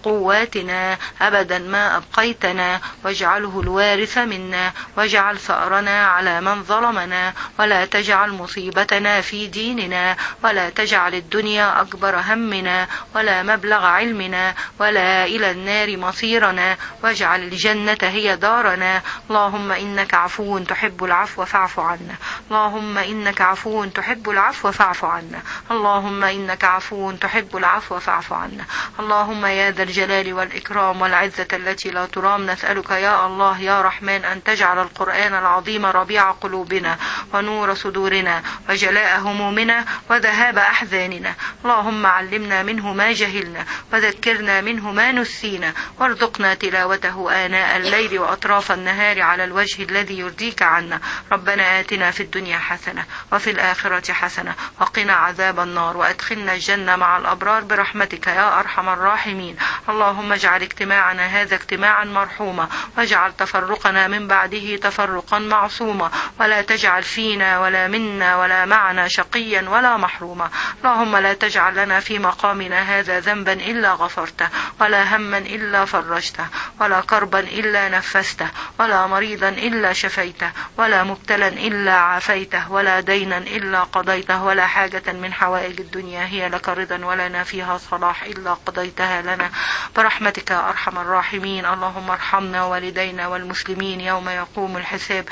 وقواتنا أبدا ما أبقيتنا واجعله الوارث منا واجعل ثأرنا على من ظلمنا ولا تجعل مصيبتنا في ديننا ولا تجعل الدنيا أكبر همنا ولا مبلغ علمنا ولا إلى النار مصيرنا واجعل الجنة هي دارنا. اللهم إنك عفو تحب العفو فاعف عنا اللهم إنك عفو تحب العفو فاعف عنا اللهم إنك عفو تحب العفو فاعف عنا. اللهم يا ذا الجلال والإكرام والعزة التي لا ترام نسألك يا الله يا رحمن أن تجعل القرآن العظيم ربيع قلوبنا ونور صدورنا وجلاء همومنا وذهاب أحزاننا. اللهم علمنا منه ما جهلنا وذكرنا منه ما نسينا وارزقنا تلاوته آناء الليل وأطراف النهار على الوجه الذي يرضيك عنا. ربنا آتنا في الدنيا حسنة وفي الآخرة حسنة وقنا عذاب النار وأدخلنا الجنة مع الأبرار برحمتك يا أرحم الراحمين. اللهم اجعل اجتماعنا هذا اجتماعا مرحوما واجعل تفرقنا من بعده تفرقا معصوما ولا تجعل فينا ولا منا ولا معنا شقيا ولا محروما. اللهم لا تجعل لنا في مقامنا هذا ذنبا إلا غفرته ولا هما إلا فرجته ولا كربا إلا نفسته ولا مريضا إلا شفيته ولا مبتلا إلا عافيته ولا دينا إلا قضيته ولا حاجة من حوائج الدنيا هي لك رضا ولنا فيها صلاح إلا قضيتها لنا برحمتك يا أرحم الراحمين. اللهم ارحمنا والدينا والمسلمين يوم يقوم الحساب.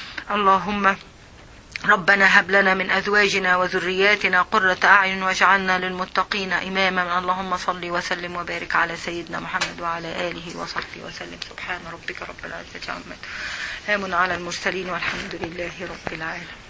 اللهم ربنا هب لنا من أزواجنا وذرياتنا قرة أعين واجعلنا للمتقين إماما. اللهم صل وسلم وبارك على سيدنا محمد وعلى آله وصحبه وسلم. سبحان ربك رب العزة عما يصفون، سلام على المرسلين والحمد لله رب العالمين.